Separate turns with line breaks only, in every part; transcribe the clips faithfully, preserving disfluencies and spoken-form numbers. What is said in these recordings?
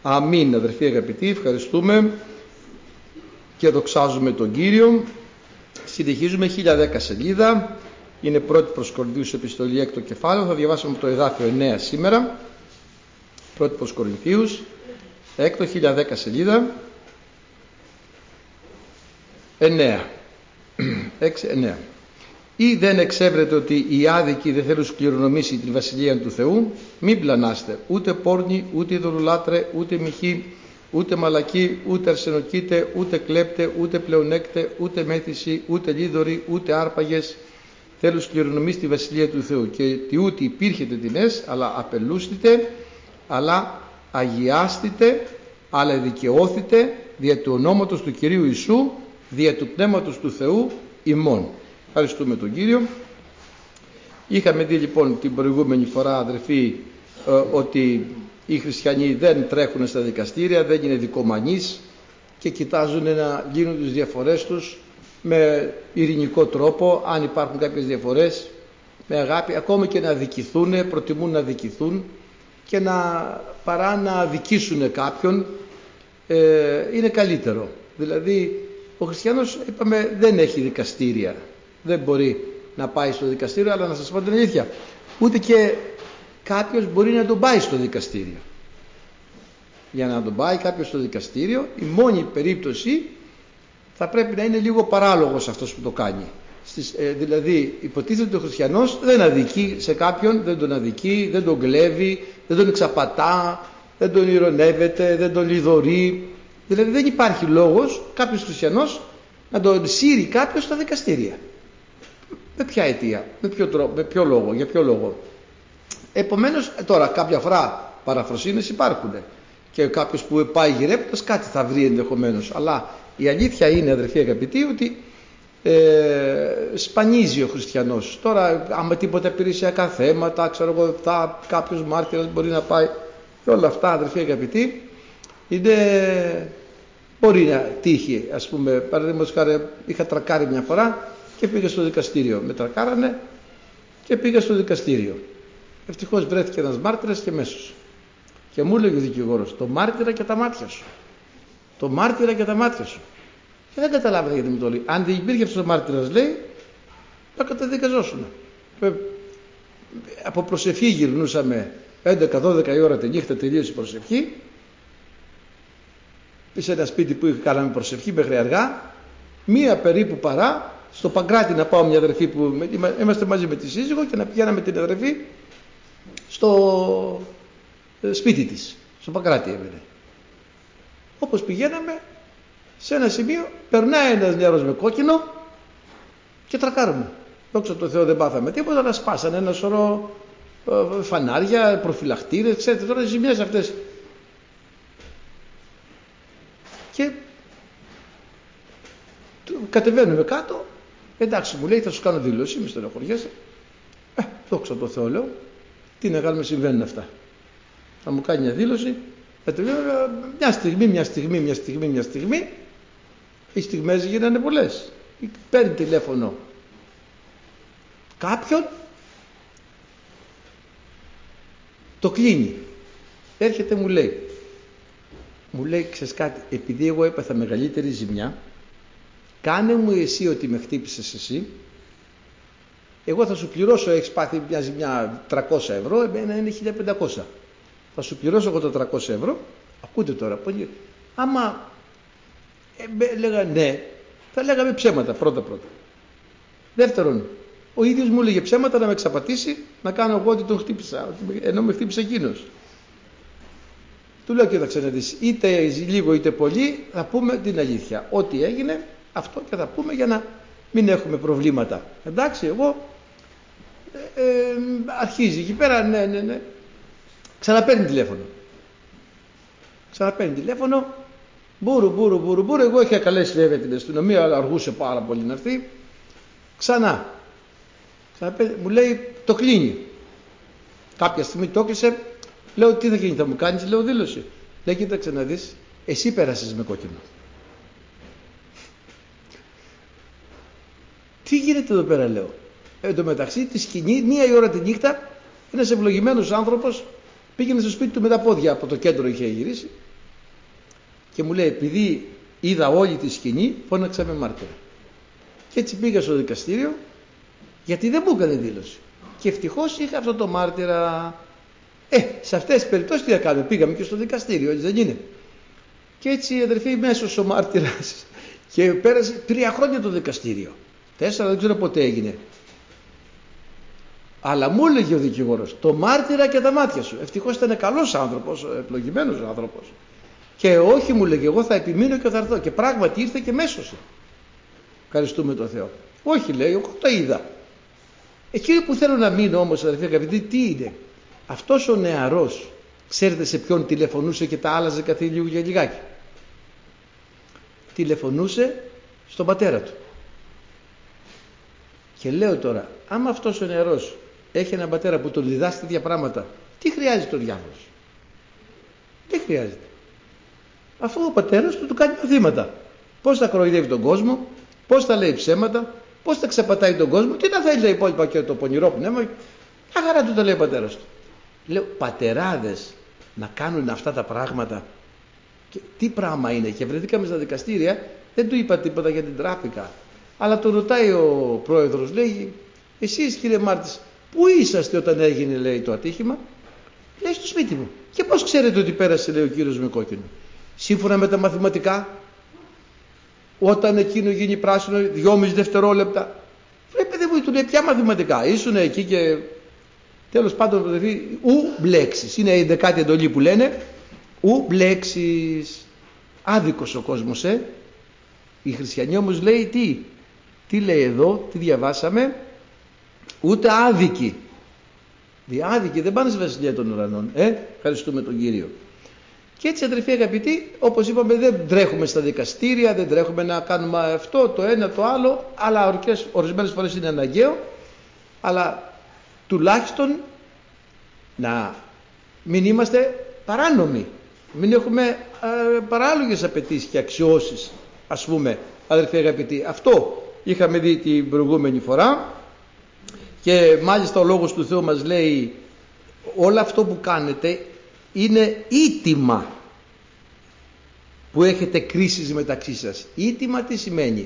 Αμήν, αδερφοί αγαπητοί, ευχαριστούμε και δοξάζουμε τον Κύριο. Συνεχίζουμε χίλια δέκα σελίδα, είναι πρώτη προς Κορινθίους επιστολή, έκτο κεφάλαιο. Θα διαβάσουμε το εδάφιο εννέα σήμερα. Πρώτη προς Κορινθίους, έκτο, χίλια δέκα σελίδα, εννέα. έξι, εννέα. Ή δεν εξέβρετε ότι οι άδικοι δεν θέλουν σκληρονομήσει την βασιλεία του Θεού? Μην πλανάστε, ούτε πόρνοι, ούτε ειδωλολάτρε, ούτε μοιχοί, ούτε μαλακοί, ούτε αρσενοκήτε, ούτε κλέπτε, ούτε πλεονέκτε, ούτε μέθηση, ούτε λίδωροι, ούτε άρπαγες θέλουν σκληρονομήσει τη βασιλεία του Θεού. Και τι ούτε υπήρχετε τινές, αλλά απελούστητε, αλλά αγιάστητε, αλλά δικαιώθητε δια του ονόματος του Κυρίου Ιησού, δια του πνεύματος του Θεού ημών. Ευχαριστούμε τον Κύριο. Είχαμε δει λοιπόν την προηγούμενη φορά, αδερφοί, ε, ότι οι χριστιανοί δεν τρέχουν στα δικαστήρια, δεν είναι δικομανείς και κοιτάζουν να λύνουν τις διαφορές τους με ειρηνικό τρόπο. Αν υπάρχουν κάποιες διαφορές, με αγάπη, ακόμα και να αδικηθούν, προτιμούν να αδικηθούν και να, παρά να αδικήσουν κάποιον, ε, είναι καλύτερο. Δηλαδή ο χριστιανός, είπαμε, δεν έχει δικαστήρια, δεν μπορεί να πάει στο δικαστήριο, αλλά να σας πω την αλήθεια, ούτε και κάποιος μπορεί να τον πάει στο δικαστήριο. Για να τον πάει κάποιος στο δικαστήριο, η μόνη περίπτωση θα πρέπει να είναι λίγο παράλογος αυτός που το κάνει. Στις, ε, δηλαδή υποτίθεται ότι ο χριστιανός δεν αδικεί σε κάποιον, δεν τον αδικεί, δεν τον κλέβει, δεν τον εξαπατά, δεν τον ειρωνεύεται, δεν τον λιδωρεί. Δηλαδή δεν υπάρχει λόγος κάποιος χριστιανός να τον σύρει κάποιος στα δικαστήρια. Με ποια αιτία, με ποιο, τρόπο, με ποιο λόγο, για ποιο λόγο? Επομένως, τώρα κάποια φορά παραφροσύνες υπάρχουν και κάποιος που πάει γυρεύοντας κάτι θα βρει ενδεχομένως, αλλά η αλήθεια είναι, αδερφοί αγαπητοί, ότι ε, σπανίζει ο χριστιανός. Τώρα άμα τίποτα υπηρεσιακά θέματα, ξέρω εγώ, θα, κάποιος μάρτυρας μπορεί να πάει και όλα αυτά, αδερφοί αγαπητοί, είναι, μπορεί να τύχει. Ας πούμε, παραδείγματος χάρη, είχα τρακάρει μια φορά και πήγα στο δικαστήριο. Με τρακάρανε και πήγα στο δικαστήριο. Ευτυχώς βρέθηκε ένας μάρτυρας και μέσος. Και μου έλεγε ο δικηγόρος, το μάρτυρα και τα μάτια σου. Το μάρτυρα και τα μάτια σου. Και δεν καταλάβαινα γιατί μου το λέει. Αν δεν υπήρχε αυτός ο μάρτυρας, λέει, θα καταδικαζόσουν. Από προσευχή γυρνούσαμε έντεκα δώδεκα η ώρα τη νύχτα, τελείωσε η προσευχή. Σε ένα σπίτι που κάναμε προσευχή μέχρι αργά, μία περίπου παρά, στο Παγκράτη να πάω μια αδερφή που είμαστε μαζί με τη σύζυγο και να πηγαίναμε την αδερφή στο σπίτι της, στο Παγκράτη έμενε. Όπως πηγαίναμε, σε ένα σημείο περνάει ένας νεαρός με κόκκινο και τρακάρουμε. Δόξα τω Θεώ δεν πάθαμε τίποτα, αλλά σπάσανε ένα σωρό ε, φανάρια, προφυλακτήρες, ξέρετε τώρα οι ζημιές αυτές. Και κατεβαίνουμε κάτω, εντάξει μου λέει, θα σου κάνω δήλωση, μη στενοχωριέσαι. Ε, δόξα τω Θεώ, λέω, τι να κάνουμε, συμβαίνουν αυτά. Θα μου κάνει μια δήλωση, μια στιγμή, μια στιγμή, μια στιγμή, μια στιγμή, οι στιγμές γίνανε πολλές. Παίρνει τηλέφωνο κάποιον, το κλείνει, έρχεται μου λέει, μου λέει, ξέρεις κάτι, επειδή εγώ έπαθα μεγαλύτερη ζημιά, κάνε μου εσύ ότι με χτύπησες εσύ, εγώ θα σου πληρώσω, έχεις πάθει μια ζημιά τριακόσια ευρώ, εμένα είναι χίλια πεντακόσια. Θα σου πληρώσω εγώ τα τριακόσια ευρώ, ακούτε τώρα, άμα ε, λέγα ναι, θα λέγαμε ψέματα πρώτα πρώτα. Δεύτερον, ο ίδιος μου έλεγε ψέματα να με εξαπατήσει, να κάνω εγώ ότι τον χτύπησα, ενώ με χτύπησε εκείνος. Του λέω, κοίταξε να δεις, είτε λίγο είτε πολύ θα πούμε την αλήθεια. Ό,τι έγινε αυτό και θα πούμε για να μην έχουμε προβλήματα. Εντάξει, εγώ ε, ε, αρχίζει εκεί πέρα, ναι, ναι, ναι. Ξαναπαίρνει τηλέφωνο. Ξαναπαίρνει τηλέφωνο. Μπούρου, μπούρου, μπούρου, μπούρου. Εγώ είχα καλέσει βέβαια την αστυνομία, αλλά αργούσε πάρα πολύ να έρθει. Ξανά. Ξαναπαίρνει, μου λέει, το κλείνει. Κάποια στιγμή το έκλεισε. Λέω, τι θα γίνει, θα μου κάνεις, λέω, δήλωση. Λέει, κοίταξε να δεις, εσύ πέρασες με κόκκινο. Τι γίνεται εδώ πέρα, λέω. Εν τω μεταξύ, τη σκηνή, μία η ώρα τη νύχτα, ένας ευλογημένος άνθρωπος πήγαινε στο σπίτι του με τα πόδια, από το κέντρο είχε γυρίσει, Και μου λέει, επειδή είδα όλη τη σκηνή, φώναξα με μάρτυρα. Και έτσι πήγα στο δικαστήριο, γιατί δεν μου έκανε δήλωση. Και ευτυχώς είχα αυτό το μάρτυρα. Ε, σε αυτές τις περιπτώσεις τι θα κάνουμε, πήγαμε και στο δικαστήριο, έτσι δεν είναι? Και έτσι, αδερφοί, μέσος ο μάρτυρας. Και πέρασε τρία χρόνια το δικαστήριο. Τέσσερα, δεν ξέρω πότε έγινε. Αλλά μου έλεγε ο δικηγόρος, το μάρτυρα και τα μάτια σου. Ευτυχώς ήταν καλός άνθρωπος, ευλογημένος άνθρωπος. Και όχι, μου λέγε, εγώ θα επιμείνω και θα έρθω. Και πράγματι ήρθε και μέσωσε. Ευχαριστούμε τον Θεό. Όχι, λέει, εγώ τα είδα. Εκείνο που θέλω να μείνω όμως, αδερφοί αγαπητοί, τι είναι? Αυτός ο νεαρός, ξέρετε σε ποιον τηλεφωνούσε και τα άλλαζε κάθε λίγο για λιγάκι? Τηλεφωνούσε στον πατέρα του. Και λέω τώρα, άμα αυτός ο νεαρός έχει έναν πατέρα που τον διδάσκει τέτοια πράγματα, τι χρειάζεται ο διάβολος? Δεν χρειάζεται. Αφού ο πατέρας του του κάνει μαθήματα. Πώς θα κοροϊδεύει τον κόσμο, πώς θα λέει ψέματα, πώς θα ξεπατάει τον κόσμο, τι να θέλει τα υπόλοιπα και το πονηρό πνεύμα. Μια χαρά του τα λέει ο πατέρας του. Λέω, πατεράδες να κάνουν αυτά τα πράγματα, και τι πράγμα είναι? Και βρεθήκαμε στα δικαστήρια, δεν του είπα τίποτα για την τράφικα. Αλλά τον ρωτάει ο πρόεδρος, λέει, εσείς κύριε Μάρτης, πού είσαστε όταν έγινε, λέει, το ατύχημα? Λέει, στο σπίτι μου. Και πώς ξέρετε ότι πέρασε, λέει, ο κύριος με κόκκινο? Σύμφωνα με τα μαθηματικά, όταν εκείνο γίνει πράσινο, δυόμιση δευτερόλεπτα. Λέει, παιδί μου, του λέει, ποια μαθηματικά? Ήσουν εκεί και τέλος πάντων, δηλαδή, ου μπλέξεις. Είναι η δεκάτη εντολή που λένε, ου μπλέξεις. Άδικος ο κόσμος, ε. Οι χριστιανοί όμως λέει τι? Τι λέει εδώ, τι διαβάσαμε? Ούτε άδικοι. Διάδικοι δεν πάνε στη βασιλεία των ουρανών. Ε, ευχαριστούμε τον Κύριο. Και έτσι, αδερφοί αγαπητοί, όπως είπαμε, δεν τρέχουμε στα δικαστήρια, δεν τρέχουμε να κάνουμε αυτό, το ένα, το άλλο, αλλά ορισμένες φορές είναι αναγκαίο, αλλά τουλάχιστον να μην είμαστε παράνομοι, μην έχουμε ε, παράλογες απαιτήσεις και αξιώσεις, ας πούμε, αδερφοί αγαπητοί. Αυτό είχαμε δει την προηγούμενη φορά και μάλιστα ο Λόγος του Θεού μας λέει, όλο αυτό που κάνετε είναι ήτιμα που έχετε κρίσεις μεταξύ σας. Ήτιμα τι σημαίνει?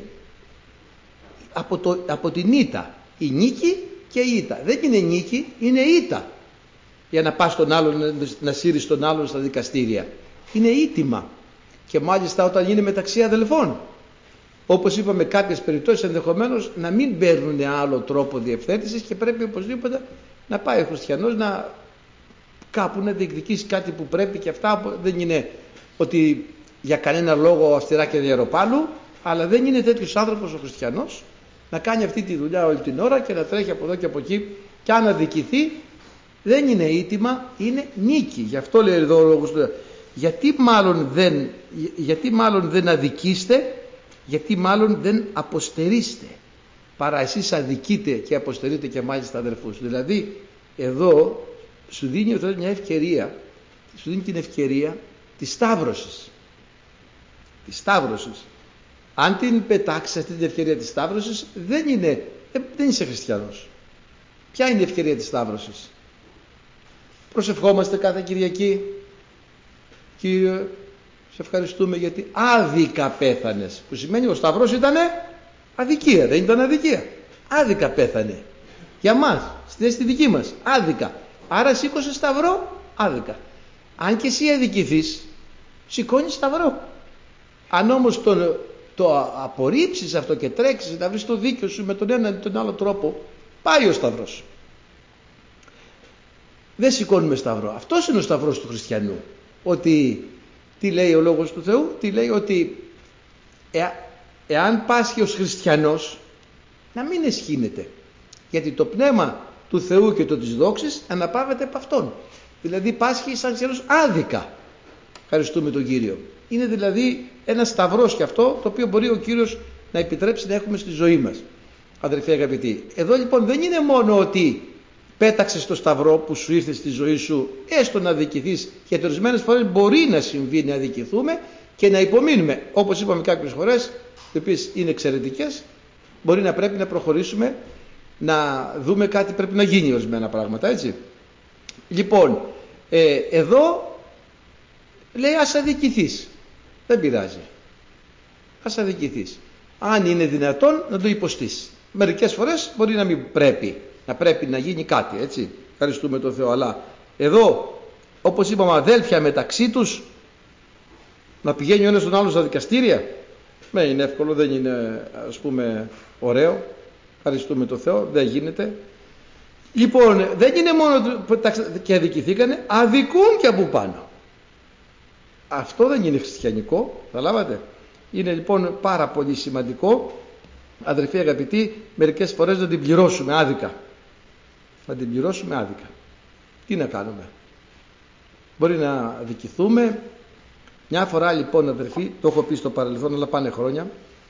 Από, το, από την ήττα. Η νίκη και η ήττα. Δεν είναι νίκη, είναι ήττα. Για να πας τον άλλον, να σύρεις τον άλλον στα δικαστήρια. Είναι ήτιμα. Και μάλιστα όταν είναι μεταξύ αδελφών. Όπως είπαμε, κάποιες περιπτώσεις ενδεχομένως να μην παίρνουν άλλο τρόπο διευθέτησης και πρέπει οπωσδήποτε να πάει ο χριστιανός να κάπου να διεκδικήσει κάτι που πρέπει, και αυτά δεν είναι ότι για κανένα λόγο αυστηρά και διαρροπάλου, αλλά δεν είναι τέτοιος άνθρωπος ο χριστιανός να κάνει αυτή τη δουλειά όλη την ώρα και να τρέχει από εδώ και από εκεί, και αν αδικηθεί δεν είναι ήτιμα, είναι νίκη. Γι' αυτό λέει εδώ ο Λόγος του. Γιατί μάλλον δεν, γιατί μάλλον δεν αδικήστε, γιατί μάλλον δεν αποστερείστε, παρά εσείς αδικείτε και αποστερείτε και μάλιστα αδερφούς. Δηλαδή εδώ σου δίνει ο Θεός μια ευκαιρία, σου δίνει την ευκαιρία της σταύρωσης. Της σταύρωσης. Αν την πετάξεις αυτή την ευκαιρία της σταύρωσης, δεν είναι, δεν είσαι χριστιανός. Ποια είναι η ευκαιρία της σταύρωσης? Προσευχόμαστε κάθε Κυριακή. Κύριε, σε ευχαριστούμε γιατί άδικα πέθανες. Που σημαίνει ο σταυρός ήτανε αδικία, δεν ήταν αδικία. Άδικα πέθανε. Για μας, στη δική μας, άδικα. Άρα σήκωσε σταυρό, άδικα. Αν και εσύ αδικηθείς, σηκώνεις σταυρό. Αν όμως το, το απορρίψεις αυτό και τρέξεις να βρεις το δίκιο σου με τον ένα ή τον άλλο τρόπο, πάει ο σταυρός. Δεν σηκώνουμε σταυρό. Αυτός είναι ο σταυρός του χριστιανού. Ότι, τι λέει ο Λόγος του Θεού? Τι λέει? Ότι ε, εάν πάσχει ως χριστιανός, να μην εσχύνεται. Γιατί το πνεύμα του Θεού και το της δόξης αναπαύεται από αυτόν. Δηλαδή πάσχει σαν χριστιανός άδικα. Ευχαριστούμε τον Κύριο. Είναι δηλαδή ένα σταυρός και αυτό, το οποίο μπορεί ο Κύριος να επιτρέψει να έχουμε στη ζωή μας. Αδερφοί αγαπητοί, εδώ λοιπόν δεν είναι μόνο ότι πέταξες το σταυρό που σου ήρθε στη ζωή σου, έστω να αδικηθείς, γιατί ορισμένες φορές μπορεί να συμβεί να αδικηθούμε και να υπομείνουμε. Όπως είπαμε κάποιες φορές, οι οποίες είναι εξαιρετικές, μπορεί να πρέπει να προχωρήσουμε, να δούμε κάτι πρέπει να γίνει ορισμένα πράγματα, έτσι. Λοιπόν, ε, εδώ λέει ας αδικηθείς. Δεν πειράζει. Ας αδικηθείς. Αν είναι δυνατόν να το υποστείς. Μερικές φορές μπορεί να μην πρέπει, να πρέπει να γίνει κάτι, έτσι. Ευχαριστούμε τον Θεό. Αλλά εδώ, όπως είπαμε, αδέλφια μεταξύ τους, να πηγαίνει ο ένας τον άλλο στα δικαστήρια, με είναι εύκολο, δεν είναι, ας πούμε, ωραίο. Ευχαριστούμε τον Θεό, δεν γίνεται. Λοιπόν, δεν είναι μόνο και αδικηθήκανε, αδικούν και από πάνω. Αυτό δεν είναι χριστιανικό, καταλάβατε. Είναι λοιπόν πάρα πολύ σημαντικό, αδερφοί αγαπητοί, μερικές φορές να την πληρώσουμε άδικα. Να την πληρώσουμε άδικα. Τι να κάνουμε. Μπορεί να αδικηθούμε. Μια φορά λοιπόν, αδερφοί, το έχω πει στο παρελθόν, αλλά πάνε χρόνια,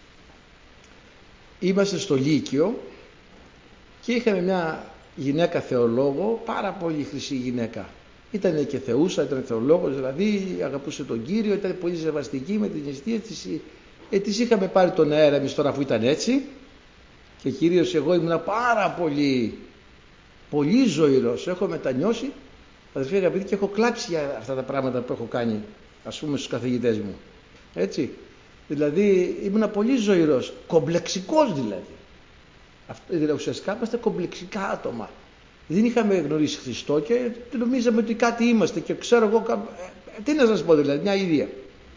είμαστε στο Λύκειο και είχαμε μια γυναίκα θεολόγο, πάρα πολύ χρυσή γυναίκα. Ήταν και θεούσα, ήταν θεολόγος, δηλαδή αγαπούσε τον Κύριο, ήταν πολύ σεβαστική με την νηστεία της. Ε, της είχαμε πάρει τον αέρα εμείς τώρα, αφού ήταν έτσι, και κυρίως εγώ ήμουν πάρα πολύ πολύ ζωηρός, έχω μετανιώσει, αδερφοί αγαπητοί, και έχω κλάψει για αυτά τα πράγματα που έχω κάνει, ας πούμε, στους καθηγητές μου, έτσι. Δηλαδή ήμουν πολύ ζωηρός, κομπλεξικός δηλαδή. Αυτό, δηλαδή ουσιαστικά είμαστε κομπλεξικά άτομα. Δεν είχαμε γνωρίσει Χριστό και νομίζαμε ότι κάτι είμαστε και ξέρω εγώ, ε, τι να σας πω δηλαδή, μια ιδέα.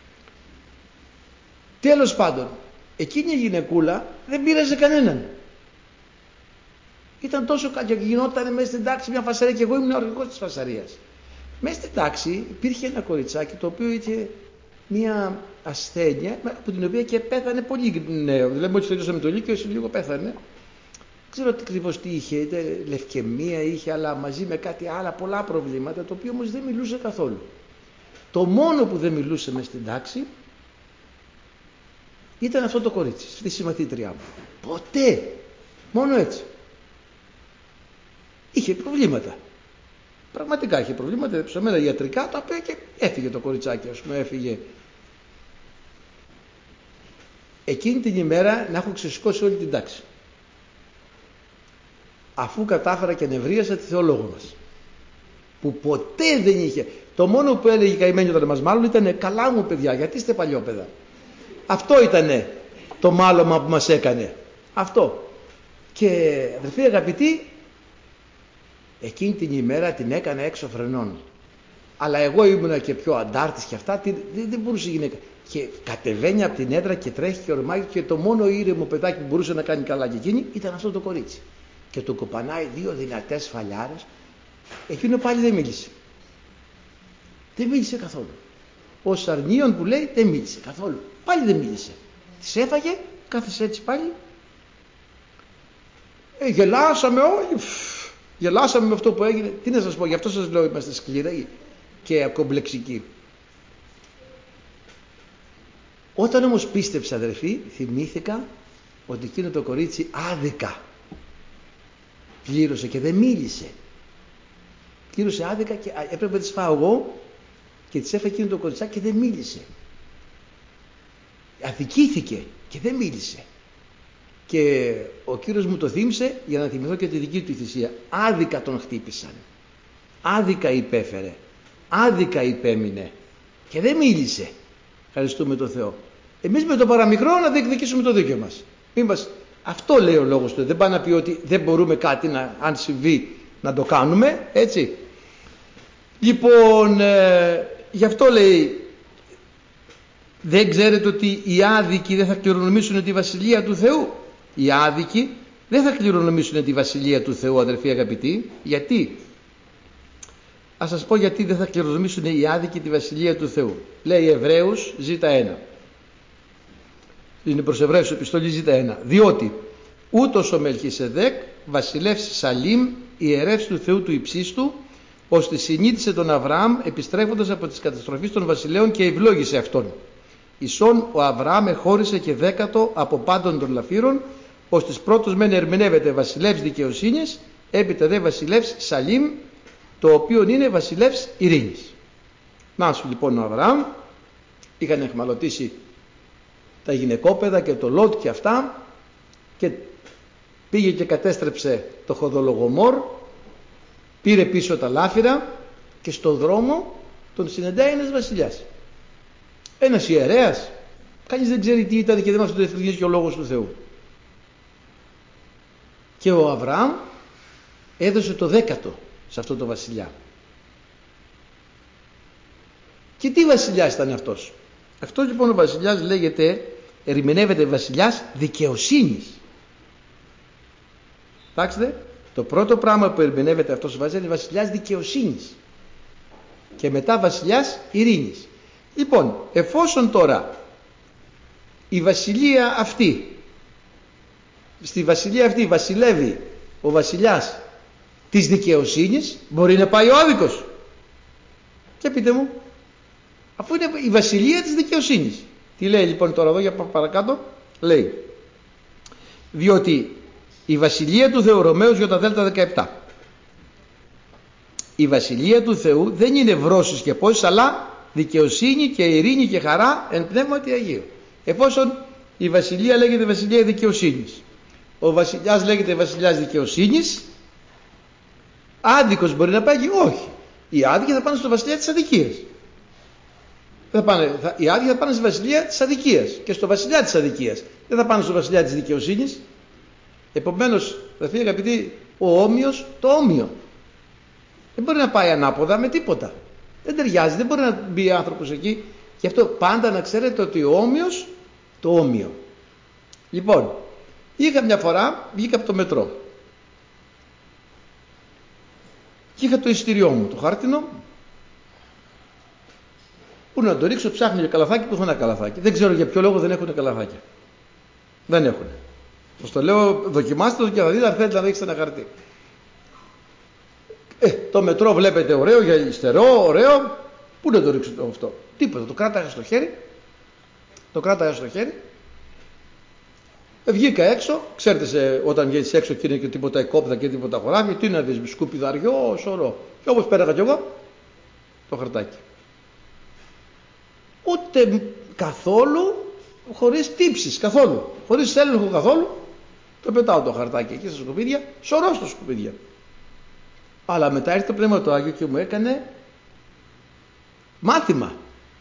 Τέλος πάντων, εκείνη η γυναικούλα δεν πείραζε κανέναν. Ήταν τόσο και γινόταν μέσα στην τάξη μια φασαρία και εγώ ήμουν ο αρχηγός της φασαρίας. Μέσα στην τάξη υπήρχε ένα κοριτσάκι το οποίο είχε μια ασθένεια από την οποία και πέθανε πολύ νέο. Δηλαδή μόλις τελειώσαμε το Λύκειο, σε λίγο πέθανε. Δεν ξέρω τι ακριβώς τι είχε, είτε λευκαιμία είχε, αλλά μαζί με κάτι άλλα, πολλά προβλήματα, το οποίο όμως δεν μιλούσε καθόλου. Το μόνο που δεν μιλούσε μέσα στην τάξη ήταν αυτό το κορίτσι, στη συμμαθήτριά μου. Ποτέ. Μόνο έτσι. Είχε προβλήματα. Πραγματικά είχε προβλήματα, ψωμένα ιατρικά, τα οποία και έφυγε το κοριτσάκι, ας πούμε, έφυγε. Εκείνη την ημέρα να έχω ξεσηκώσει όλη την τάξη. Αφού κατάφερα και νευρίασα τη θεολόγο μας, που ποτέ δεν είχε. Το μόνο που έλεγε η καημένη όταν μας μάλλον ήταν καλά μου παιδιά, γιατί είστε παλιόπαιδα. Αυτό ήτανε το μάλωμα που μας έκανε. Αυτό. Και αδερφοί αγαπητοί, εκείνη την ημέρα την έκανα έξω φρενών. Αλλά εγώ ήμουνα και πιο αντάρτης και αυτά, δεν, δεν μπορούσε η γυναίκα. Και κατεβαίνει από την έδρα και τρέχει και ορμάει, και το μόνο ήρεμο παιδάκι που μπορούσε να κάνει καλά και εκείνη ήταν αυτό το κορίτσι. Και το κοπανάει δύο δυνατές φαλιάρες. Εκείνο πάλι δεν μίλησε. Δεν μίλησε καθόλου. Ο Σαρνίων που λέει δεν μίλησε καθόλου. Πάλι δεν μίλησε. Της έφαγε, κάθεσε έτσι πάλι. Ε, γελάσαμε όλοι. Γελάσαμε με αυτό που έγινε. Τι να σας πω, γι' αυτό σας λέω είμαστε σκληροί και ακομπλεξικοί. Όταν όμως πίστεψα, αδερφοί, θυμήθηκα ότι εκείνο το κορίτσι άδικα πλήρωσε και δεν μίλησε. Πλήρωσε άδικα και έπρεπε να τις φάω εγώ και της έφαγε εκείνο το κοριτσάκι και δεν μίλησε. Αδικήθηκε και δεν μίλησε. Και ο Κύριος μου το θύμισε για να θυμηθώ και τη δική του θυσία. Άδικα τον χτύπησαν. Άδικα υπέφερε. Άδικα υπέμεινε. Και δεν μίλησε. Ευχαριστούμε τον Θεό. Εμείς με το παραμικρό να διεκδικήσουμε το δίκαιο μας. Μας... Αυτό λέει ο λόγος του. Δεν πάει να πει ότι δεν μπορούμε κάτι να, αν συμβεί να το κάνουμε. Έτσι. Λοιπόν, ε, γι' αυτό λέει, δεν ξέρετε ότι οι άδικοι δεν θα κληρονομήσουν τη Βασιλεία του Θεού. Οι άδικοι δεν θα κληρονομήσουν τη Βασιλεία του Θεού, αδερφοί αγαπητοί. Γιατί? Ας σας πω γιατί δεν θα κληρονομήσουν οι άδικοι τη Βασιλεία του Θεού. Λέει Εβραίους ζήτα ένα. Είναι προς Εβραίους επιστολή ζήτα ένα. Διότι ούτως ο Μελχισεδέκ βασιλεύς Σαλήμ, ιερεύς του Θεού του υψίστου, ώστε συνείδησε τον Αβραάμ επιστρέφοντας από τις καταστροφές των βασιλέων και ευλόγησε αυτόν. Ισόν ο Αβραάμ εχώρισε και δέκατο από πάντων των λαφύρων, ώστε πρώτος μεν ερμηνεύεται βασιλεύς δικαιοσύνης, έπειτα δε βασιλεύς Σαλήμ, το οποίο είναι βασιλεύς ειρήνης. Να σου λοιπόν ο Αβραάμ, είχαν εχμαλωτήσει τα γυναικόπαιδα και το Λότ και αυτά, και πήγε και κατέστρεψε το Χοδολογομόρ, πήρε πίσω τα λάφυρα και στο δρόμο τον συναντάει ένας βασιλιάς. Ένας ιερέας, κανείς δεν ξέρει τι ήταν και δεν μας το διευκρινίζει και ο Λόγος του Θεού. Και ο Αβραάμ έδωσε το δέκατο σε αυτό το βασιλιά. Και τι βασιλιάς ήταν αυτός? Αυτός λοιπόν ο βασιλιάς λέγεται, ερμηνεύεται βασιλιάς δικαιοσύνης. Κοιτάξτε, το πρώτο πράγμα που ερμηνεύεται αυτός ο βασιλιάς είναι βασιλιάς δικαιοσύνης και μετά βασιλιάς ειρήνης. Λοιπόν, εφόσον τώρα η βασιλεία αυτή, στη βασιλεία αυτή βασιλεύει ο βασιλιάς της δικαιοσύνης, μπορεί να πάει ο άδικος? Και πείτε μου, αφού είναι η βασιλεία της δικαιοσύνης. Τι λέει λοιπόν τώρα εδώ για παρακάτω? Λέει, διότι η βασιλεία του Θεού, Ρωμαίους Ι δεκαεπτά, η βασιλεία του Θεού δεν είναι βρώσεις και πόσεις, αλλά δικαιοσύνη και ειρήνη και χαρά εν πνεύματι Αγίου. Εφόσον η βασιλεία λέγεται βασιλεία δικαιοσύνης, ο βασιλιάς λέγεται βασιλιάς δικαιοσύνης, άδικος μπορεί να πάει? Όχι. Οι άδικοι θα πάνε στο βασιλιά της αδικίας. Θα πάνε, θα, οι άδικοι θα πάνε στη βασιλεία της αδικίας και στο βασιλιά της αδικίας. Δεν θα πάνε στο βασιλιά της δικαιοσύνης. Επομένως, αδελφοί αγαπητοί, ο όμοιος το όμοιο. Δεν μπορεί να πάει ανάποδα με τίποτα. Δεν ταιριάζει, δεν μπορεί να μπει άνθρωπος εκεί. Γι' αυτό πάντα να ξέρετε ότι ο όμοιος το όμοιο. Λοιπόν, είχα μια φορά, βγήκα από το μετρό και είχα το εισιτήριό μου, το χάρτινο. Πού να το ρίξω, ψάχνω για καλαθάκι, που έχω ένα καλαθάκι. Δεν ξέρω για ποιο λόγο δεν έχουν καλαθάκια. Δεν έχουν. Σας το λέω, δοκιμάστε το και θα δείτε αν θέλετε να ρίξετε ένα χαρτί. Ε, το μετρό βλέπετε ωραίο, γυαλιστερό, ωραίο. Πού να το ρίξω το αυτό? Τίποτα. Το κράταγα στο χέρι. Το κράταγα στο χέρι. Ε, βγήκα έξω. Ξέρετε, σε, όταν βγαίνεις έξω και είναι και τίποτα εκόπτα και τίποτα χωράφι, τι να δεις, σκουπιδαριό, σωρό. Και όπως πέραγα κι εγώ, το χαρτάκι. Ούτε καθόλου, χωρίς τύψεις, καθόλου. Χωρίς έλεγχο καθόλου, το πετάω το χαρτάκι εκεί στα σκουπίδια, σωρό στα σκουπίδια. Αλλά μετά ήρθε το Πνεύμα το Άγιο και μου έκανε μάθημα.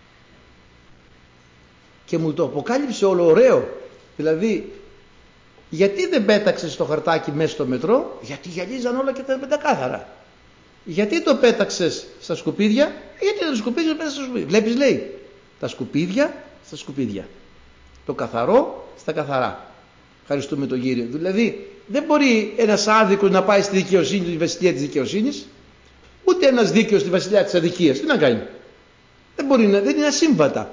Και μου το αποκάλυψε όλο ωραίο. Δηλαδή, γιατί δεν πέταξες το χαρτάκι μέσα στο μετρό? Γιατί γυαλίζαν όλα και ήταν πεντακάθαρα. Γιατί το πέταξες στα σκουπίδια? Γιατί τα σκουπίδια πέταξες στα σκουπίδια. Βλέπεις, λέει, τα σκουπίδια στα σκουπίδια. Το καθαρό στα καθαρά. Ευχαριστούμε τον Κύριο. Δηλαδή, δεν μπορεί ένας άδικος να πάει στη δικαιοσύνη, τη βασιλεία της δικαιοσύνης, ούτε ένας δίκαιος στη βασιλεία της αδικίας. Τι να κάνει? Δεν μπορεί να, δεν είναι ασύμβατα.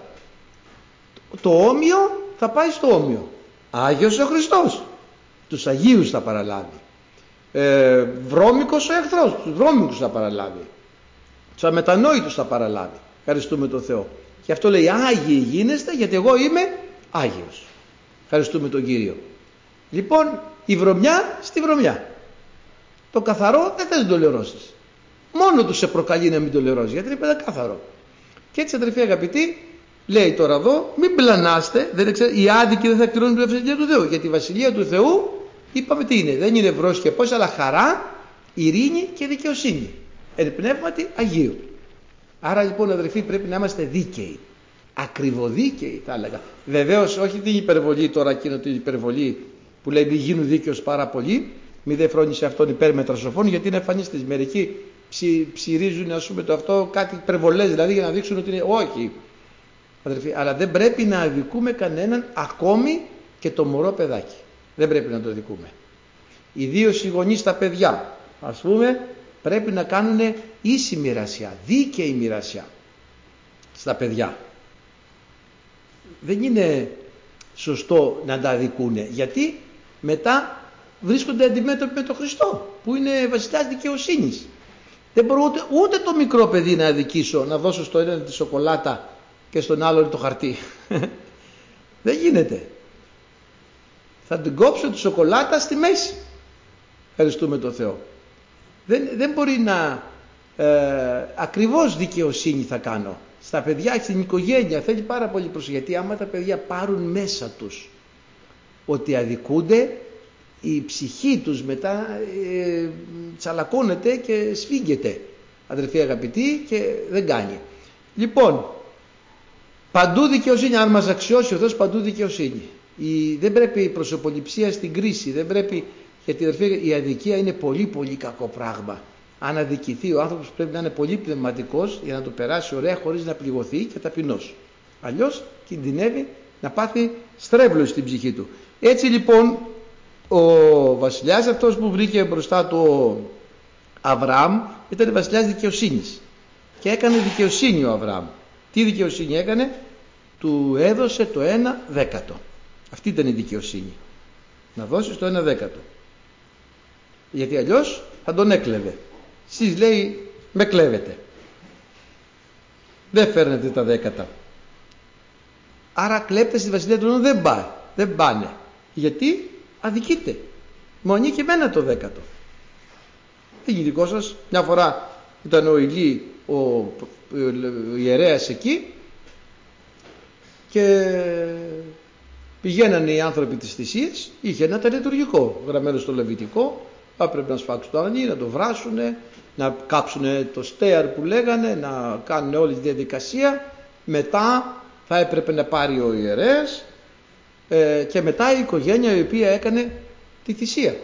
Το όμοιο θα πάει στο όμοιο. Άγιος ο Χριστός. Τους Αγίους θα παραλάβει. Ε, βρώμικος ο εχθρός. Τους βρώμικους θα παραλάβει. Τους αμετανόητους θα παραλάβει. Ευχαριστούμε τον Θεό. Και αυτό λέει, Άγιοι γίνεστε, γιατί εγώ είμαι Άγιος. Ευχαριστούμε τον Κύριο. Λοιπόν, η βρωμιά στη βρωμιά. Το καθαρό δεν θες να το λερώσεις. Μόνο του σε προκαλεί να μην το λερώσεις, γιατί είναι πεντακάθαρο. Και έτσι, αδερφοί αγαπητοί, λέει τώρα εδώ, μην πλανάστε, δεν εξε... οι άδικοι δεν θα κτηρώνουν την βασιλεία του Θεού. Γιατί η βασιλεία του Θεού, είπαμε τι είναι, δεν είναι βρώσεις και πώς, αλλά χαρά, ειρήνη και δικαιοσύνη. Εν πνεύματι Αγίου. Άρα λοιπόν, αδερφοί, πρέπει να είμαστε δίκαιοι. Ακριβοδίκαιοι, θα έλεγα. Βεβαίως, όχι την υπερβολή τώρα, εκείνο την υπερβολή που λέει μη γίνουν δίκαιος πάρα πολύ, μη δε φρόνησε αυτόν υπέρμετρα σοφών, γιατί είναι εμφανίστες. Μερικοί ψι, ψυρίζουν, ας πούμε, το αυτό κάτι υπερβολές, δηλαδή για να δείξουν ότι είναι. Όχι, αδερφοί, αλλά δεν πρέπει να αδικούμε κανέναν, ακόμη και το μωρό παιδάκι. Δεν πρέπει να το αδικούμε. Ιδίως οι γονείς στα παιδιά, ας πούμε, πρέπει να κάνουν ίση μοιρασιά, δίκαιη μοιρασιά στα παιδιά. Δεν είναι σωστό να τα αδικούνε, γιατί μετά βρίσκονται αντιμέτωποι με τον Χριστό, που είναι βασιλιάς δικαιοσύνης. Δεν μπορώ ούτε, ούτε το μικρό παιδί να αδικήσω, να δώσω στο έναν τη σοκολάτα και στον άλλον το χαρτί. Δεν γίνεται. Θα την κόψω τη σοκολάτα στη μέση. Ευχαριστούμε τον Θεό. Δεν, δεν μπορεί να ε, ακριβώς δικαιοσύνη θα κάνω. Στα παιδιά, στην οικογένεια θέλει πάρα πολύ προσοχή, γιατί άμα τα παιδιά πάρουν μέσα τους ότι αδικούνται, η ψυχή τους μετά ε, τσαλακώνεται και σφίγγεται, αδερφοί αγαπητοί, και δεν κάνει. Λοιπόν, Παντού δικαιοσύνη, αν μας αξιώσει ο Θεός, παντού δικαιοσύνη. Η, δεν πρέπει η προσωποληψία στην κρίση, δεν πρέπει, γιατί αδερφοί, η αδικία είναι πολύ πολύ κακό πράγμα. Αν αδικηθεί ο άνθρωπος πρέπει να είναι πολύ πνευματικός για να το περάσει ωραία χωρίς να πληγωθεί και ταπεινός. Αλλιώς κινδυνεύει να πάθει στρέβλωση στην ψυχή του. Έτσι λοιπόν ο βασιλιάς αυτός που βρήκε μπροστά του ο Αβραάμ ήταν βασιλιάς δικαιοσύνης και έκανε δικαιοσύνη ο Αβραάμ. Τι δικαιοσύνη έκανε? Του έδωσε το ένα δέκατο. Αυτή ήταν η δικαιοσύνη, να δώσεις το ένα δέκατο, γιατί αλλιώς θα τον έκλεβε. Εσείς, λέει, με κλέβετε, δεν φέρνετε τα δέκατα, άρα κλέπτε στη βασιλεία του ουρανού δεν πάει, δεν πάνε, γιατί αδικείτε, μου ανήκει εμένα το δέκατο, δεν είναι δικό σας. Μια φορά ήταν ο Ηλί, ο, ο, ο ιερέας εκεί, και πηγαίνανε οι άνθρωποι της θυσίας, είχε ένα τελετουργικό γραμμένο στο Λεβιτικό, έπρεπε να σφάξουν το αρνί, να το βράσουνε, να κάψουν το στέαρ που λέγανε, να κάνουν όλη τη διαδικασία. Μετά θα έπρεπε να πάρει ο ιερέας ε, και μετά η οικογένεια η οποία έκανε τη θυσία.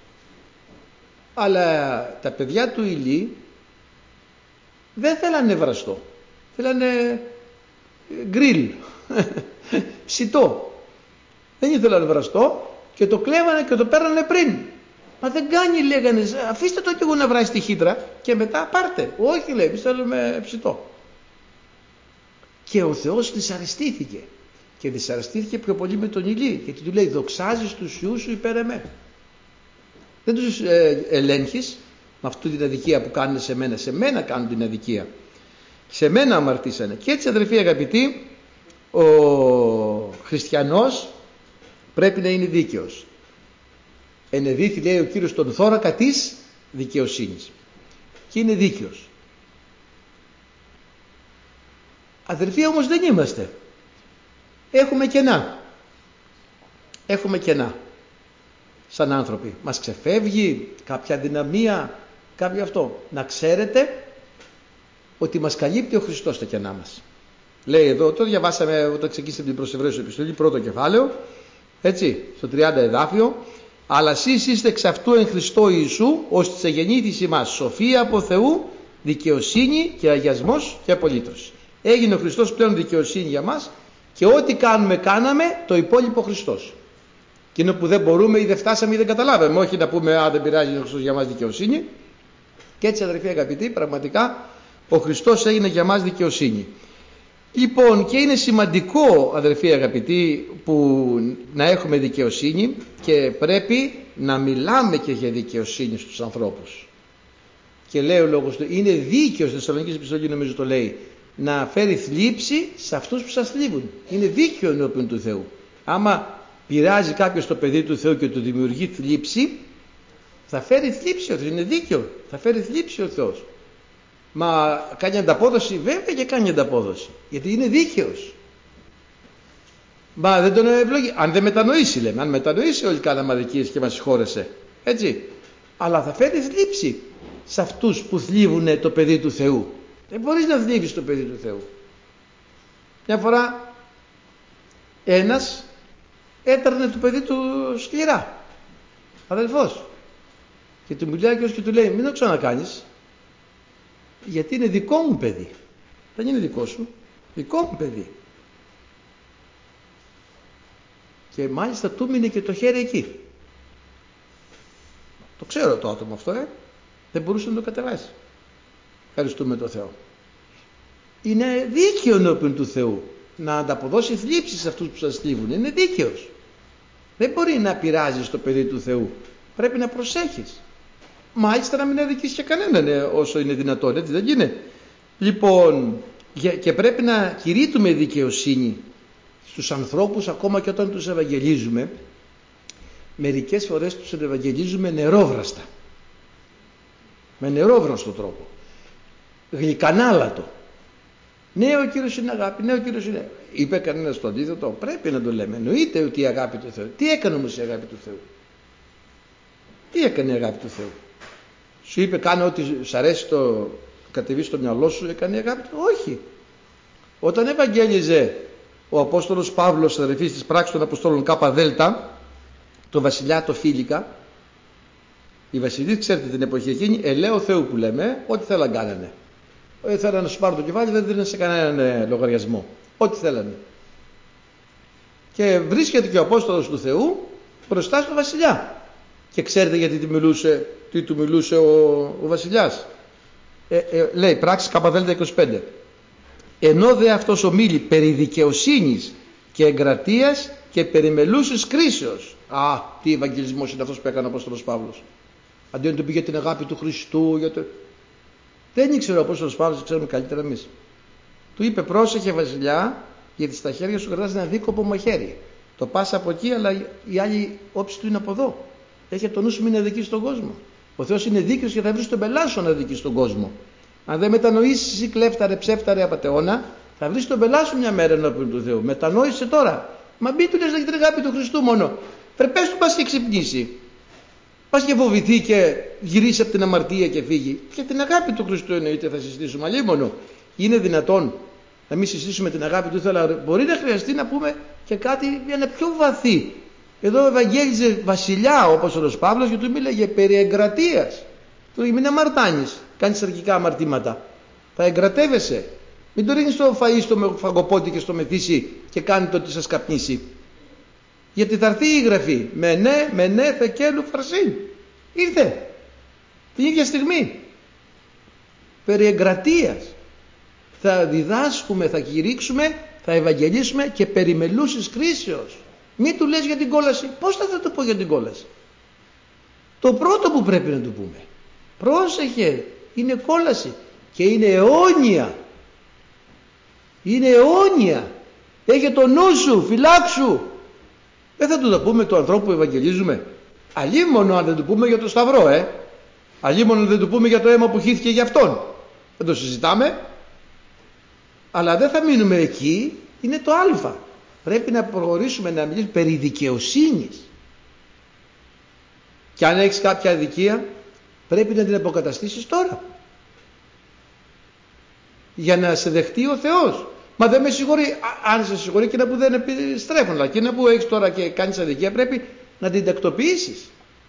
Αλλά τα παιδιά του Ηλί δεν θέλανε βραστό, θέλανε γκριλ, ψητό. Δεν ήθελαν βραστό και το κλέβανε και το παίρνανε πριν. Μα δεν κάνει, λέγανε, αφήστε το κι εγώ να βράσει τη χύτρα και μετά πάρτε. Όχι, λέει, εμείς θέλουμε ψητό. Και ο Θεός δυσαρεστήθηκε. Και δυσαρεστήθηκε πιο πολύ με τον Ηλί, γιατί του λέει, δοξάζεις τους ιούς σου υπέρ εμέ. Δεν τους ε, ελέγχεις με αυτή την αδικία που κάνουν σε μένα. Σε μένα κάνουν την αδικία. Σε μένα αμαρτήσανε. Και έτσι, αδελφοί αγαπητοί, ο χριστιανός πρέπει να είναι δίκαιος. Ενεδίθη, λέει ο Κύριος, τον θώρακα της δικαιοσύνης. Και είναι δίκαιος. Αδελφοί, όμως δεν είμαστε. Έχουμε κενά. Έχουμε κενά. Σαν άνθρωποι. Μας ξεφεύγει κάποια δυναμία, κάποιο αυτό. Να ξέρετε ότι μας καλύπτει ο Χριστός τα κενά μας. Λέει εδώ, το διαβάσαμε όταν ξεκίνησε την προς Εβραίους επιστολή, πρώτο κεφάλαιο, έτσι, στο τριάντα εδάφιο. Αλλά εσείς είστε εξ αυτού εν Χριστώ Ιησού, ως της εγεννήθης ημάς σοφία από Θεού, δικαιοσύνη και αγιασμός και απολύτρωση. Έγινε ο Χριστός πλέον δικαιοσύνη για μας και ό,τι κάνουμε κάναμε το υπόλοιπο Χριστός. Εκείνο που δεν μπορούμε ή δεν φτάσαμε ή δεν καταλάβαμε, όχι να πούμε α, δεν πειράζει, ο Χριστός για μας δικαιοσύνη. Και έτσι, αδερφοί αγαπητοί, πραγματικά ο Χριστός έγινε για μας δικαιοσύνη. Λοιπόν, και είναι σημαντικό, αδερφοί αγαπητοί, που να έχουμε δικαιοσύνη και πρέπει να μιλάμε και για δικαιοσύνη στους ανθρώπους. Και λέει ο λόγος του, είναι δίκαιος, στη Θεσσαλονικής επιστολή νομίζω το λέει, να φέρει θλίψη σε αυτούς που σας θλίβουν. Είναι δίκαιο ενώπιον του Θεού. Άμα πειράζει κάποιος το παιδί του Θεού και του δημιουργεί θλίψη, θα φέρει θλίψη ο Θεός, είναι δίκαιο, θα φέρει θλίψη ο Θεός. Μα κάνει ανταπόδοση, βέβαια και κάνει ανταπόδοση, γιατί είναι δίκαιος. Μα δεν τον ευλογεί, αν δεν μετανοήσει, λέμε, αν μετανοήσει όλοι κάναμε αδικίες και μας συγχώρεσε, έτσι. Αλλά θα φέρει θλίψη σε αυτούς που θλίβουν το παιδί του Θεού. Δεν μπορείς να θλίβεις το παιδί του Θεού. Μια φορά ένας έτρανε το παιδί του σκληρά, αδελφός, και του μιλάει και του λέει, μην το ξανακάνεις, γιατί είναι δικό μου παιδί. Δεν είναι δικό σου, δικό μου παιδί. Και μάλιστα του μείνε και το χέρι εκεί. Το ξέρω το άτομο αυτό, ε. δεν μπορούσε να το κατεβάσει. Ευχαριστούμε τον Θεό. Είναι δίκαιο ενώπιον του Θεού να ανταποδώσει θλίψεις σε αυτούς που σας θλίβουν. Είναι δίκαιος. Δεν μπορεί να πειράζεις το παιδί του Θεού. Πρέπει να προσέχεις. Μάλιστα να μην αδικείς και κανέναν όσο είναι δυνατόν, έτσι δεν γίνεται. Λοιπόν, και πρέπει να κηρύττουμε δικαιοσύνη στους ανθρώπους ακόμα και όταν τους ευαγγελίζουμε. Μερικές φορές τους ευαγγελίζουμε νερόβραστα. Με νερόβραστο τρόπο. Γλυκανάλατο. Ναι, ο Κύριος είναι αγάπη, ναι, ο Κύριος είναι. Είπε κανένας το αντίθετο, πρέπει να το λέμε. Εννοείται ότι η αγάπη του Θεού. Τι έκανε όμως η αγάπη του Θεού? Τι έκανε η αγάπη του Θεού? Σου είπε κάνε ό,τι σ' αρέσει, το κατεβεί στο μυαλό σου, έκανε η αγάπη του? Όχι. Όταν ευαγγέλιζε ο Απόστολος Παύλος, αδερφοί, στις πράξεις των Αποστόλων ΚΔ, το βασιλιά το Φίλικα, οι βασιλείς, ξέρετε την εποχή εκείνη, ελαίο Θεού που λέμε, ό,τι θέλαν κάνανε. Ό,τι θέλανε να σου πάρουν το κεφάλι, δεν δίνανε σε κανέναν λογαριασμό. Ό,τι θέλανε. Και βρίσκεται και ο Απόστολος του Θεού μπροστά στο βασιλιά. Και ξέρετε γιατί τι, μιλούσε, τι του μιλούσε ο, ο βασιλιάς. Ε, ε, λέει πράξεις ΚΔ είκοσι πέντε. Ενώ δε αυτός ομίλει περί δικαιοσύνης και εγκρατείας και περί μελούσης κρίσεως. Α, τι ευαγγελισμός είναι αυτός που έκανε ο Απόστολος Παύλος. Αντί να του πει για την αγάπη του Χριστού, για το... δεν ήξερε ο Απόστολος Παύλος, ξέρουμε καλύτερα εμείς. Του είπε, πρόσεχε βασιλιά, γιατί στα χέρια σου κρατάς ένα δίκοπο μαχαίρι. Το πας από εκεί, αλλά η άλλη όψη του είναι από εδώ. Έχει το νου σου, μην αδικείς στον κόσμο. Ο Θεός είναι δίκαιος και θα βρεις τον πελάτη σου να αδικείς στον κόσμο. Αν δεν μετανοήσεις εσύ, κλέφταρε, ψεύταρε, απατεώνα, θα βρεις τον πελάτη σου μια μέρα ενώπιον του Θεού. Μετανόησε τώρα. Μα μην του λες για την αγάπη του Χριστού μόνο. Πρέπει πες του, πας και ξυπνήσει. Πας και φοβηθεί και γυρίσει από την αμαρτία και φύγει. Και την αγάπη του Χριστού εννοείται θα συζητήσουμε. Αλλήμωνο. Είναι δυνατόν να μην συζητήσουμε την αγάπη του Θεού, αλλά μπορεί να χρειαστεί να πούμε και κάτι για να πιο βαθύ. Εδώ ευαγγέλιζε βασιλιά όπως ο Παύλος και του μίλαγε περί εγκρατείας. Του λέει, μην αμαρτάνεις, κάνεις αρχικά αμαρτήματα. Θα εγκρατεύεσαι. Μην το ρίχνεις στο φαΐ, στο φαγοπότη και στο μεθύσι και κάνει το ότι σας καπνίσει. Γιατί θα έρθει η γραφή. Με ναι, με ναι, θεκέλου φαρσίν. Ήρθε. Την ίδια στιγμή. Περί εγκρατείας. Θα διδάσκουμε, θα κηρύξουμε, θα ευαγγελίσουμε και περί μελούσης κρίσεως. Μην του λες για την κόλαση. Πώς θα, θα του πω για την κόλαση. Το πρώτο που πρέπει να του πούμε. Πρόσεχε. Είναι κόλαση. Και είναι αιώνια. Είναι αιώνια. Έχε το νου σου, φυλάξου. Δεν θα του το πούμε του ανθρώπου που ευαγγελίζουμε. Αλλήμωνο αν δεν του πούμε για το Σταυρό, ε. Αλλήμωνο αν δεν του πούμε για το αίμα που χύθηκε για αυτόν. Δεν το συζητάμε. Αλλά δεν θα μείνουμε εκεί. Είναι το α. Πρέπει να προχωρήσουμε να μιλήσουμε περί δικαιοσύνης. Και αν έχεις κάποια αδικία, πρέπει να την αποκαταστήσεις τώρα. Για να σε δεχτεί ο Θεός. Μα δεν με συγχωρεί. Αν σε συγχωρεί και να που δεν επιστρέφουν. Αλλά και να που έχεις τώρα και κάνεις αδικία, πρέπει να την τακτοποιήσεις.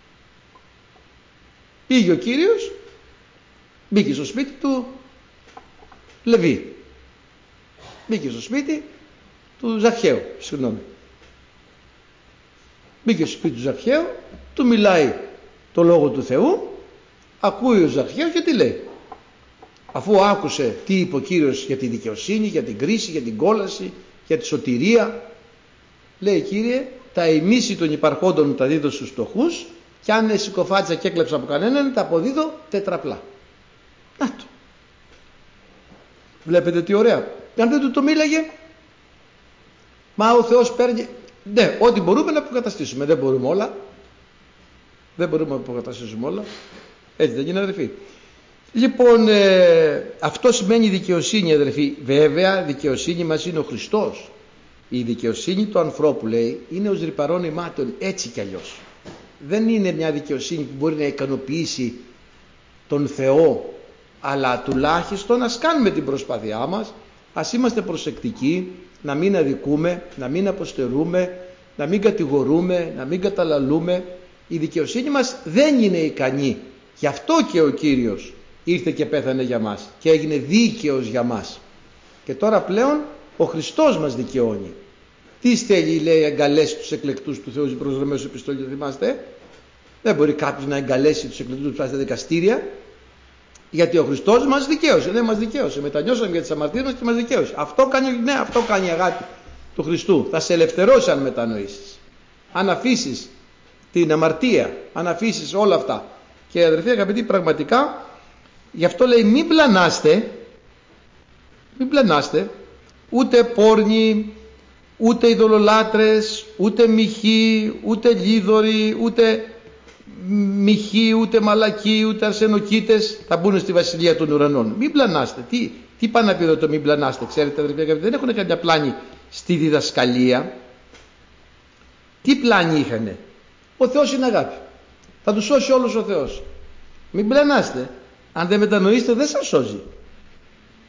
Πήγε ο Κύριος, μπήκε στο σπίτι του Λεβί. Μπήκε στο σπίτι του Ζαχαίου. Συγγνώμη. Μπήκε στο σπίτι του Ζαχαίου, του μιλάει το λόγο του Θεού, ακούει ο Ζαχαίου και τι λέει. Αφού άκουσε τι είπε ο Κύριος για τη δικαιοσύνη, για την κρίση, για την κόλαση, για τη σωτηρία, λέει, Κύριε, τα ημίση των υπαρχόντων τα δίδω στους φτωχούς και αν συκοφάτησα και έκλεψα από κανέναν, τα αποδίδω τετραπλά. Να το. Βλέπετε τι ωραία. Αν δεν του το μίλαγε, μα ο Θεός παίρνει. Ναι, ό,τι μπορούμε να αποκαταστήσουμε. Δεν μπορούμε όλα. Δεν μπορούμε να αποκαταστήσουμε όλα. Έτσι δεν είναι, αδερφοί. Λοιπόν, ε, αυτό σημαίνει δικαιοσύνη, αδερφοί. Βέβαια, δικαιοσύνη μας είναι ο Χριστός. Η δικαιοσύνη του ανθρώπου, λέει, είναι ως ρυπαρών ημάτων, έτσι κι αλλιώς. Δεν είναι μια δικαιοσύνη που μπορεί να ικανοποιήσει τον Θεό, αλλά τουλάχιστον ας κάνουμε την προσπάθειά μας, ας είμαστε προσεκτικοί, να μην αδικούμε, να μην αποστερούμε, να μην κατηγορούμε, να μην καταλαλούμε. Η δικαιοσύνη μας δεν είναι ικανή. Γι' αυτό και ο Κύριος ήρθε και πέθανε για μας και έγινε δίκαιος για μας. Και τώρα πλέον ο Χριστός μας δικαιώνει. Τι θέλει, λέει, εγκαλέσει τους εκλεκτούς του Θεού στην προς Ρωμαίους επιστολή, θυμάστε. Δεν μπορεί κάποιος να εγκαλέσει τους εκλεκτούς του στα δικαστήρια, γιατί ο Χριστός μας δικαίωσε. Δεν μας δικαίωσε. Μετανιώσαμε για τις αμαρτίες μας και μας δικαίωσε. Αυτό κάνει, ναι, αυτό κάνει η αγάπη του Χριστού. Θα σε ελευθερώσει αν μετανοήσεις. Αν αφήσεις την αμαρτία, αν αφήσεις όλα αυτά. Και αδερφοί αγαπητοί, πραγματικά γι' αυτό λέει μην πλανάστε, μην πλανάστε, ούτε πόρνοι, ούτε ειδωλολάτρες, ούτε μοιχοί, ούτε λίδωροι, ούτε μοιχοί, ούτε μαλακοί, ούτε αρσενοκοίτες θα μπουν στη βασιλεία των ουρανών. Μην πλανάστε. Τι, τι πάνε να πει εδώ το μην πλανάστε, ξέρετε αδερφοί αγαπητοί, δεν έχουν καμιά πλάνη στη διδασκαλία. Τι πλάνη είχανε? Ο Θεός είναι αγάπη. Θα τους σώσει όλος ο Θεός. Μην πλανάστε. Αν δεν μετανοήσετε δεν σας σώζει.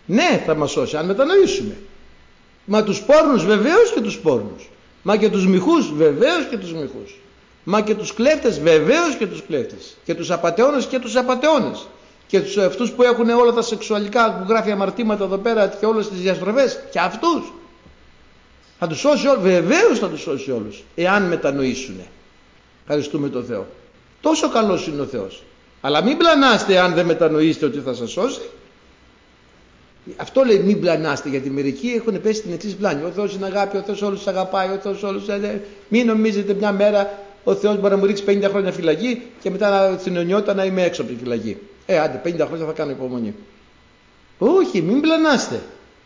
Ναι, θα μας σώσει αν μετανοήσουμε. Μα τους πόρνους βεβαίως και τους πόρνους. Μα και τους μοιχούς βεβαίως και τους μοιχούς. Μα και τους κλέφτες βεβαίως και τους κλέφτες. Και τους απατεώνες και τους απατεώνες. Και τους, αυτούς που έχουν όλα τα σεξουαλικά, που γράφει αμαρτήματα εδώ πέρα και όλες τις διαστροφές. Και αυτούς. Θα τους σώσει όλους. Βεβαίως θα τους σώσει όλους. Εάν μετανοήσουνε. Ευχαριστούμε τον Θεό. Τόσο καλός είναι ο Θεός. Αλλά μην πλανάστε αν δεν μετανοήσετε ότι θα σας σώσει. Αυτό λέει μην πλανάστε, γιατί μερικοί έχουν πέσει στην εξής πλάνη. Ο Θεός είναι αγάπη, ο Θεός όλους τους αγαπάει, ο Θεός όλους. Μην νομίζετε μια μέρα ο Θεός μπορεί να μου ρίξει πενήντα χρόνια φυλακή και μετά στην αιωνιότητα να είμαι έξω από τη φυλακή. Ε, άντε, πενήντα χρόνια θα κάνω υπομονή. Όχι, μην πλανάστε.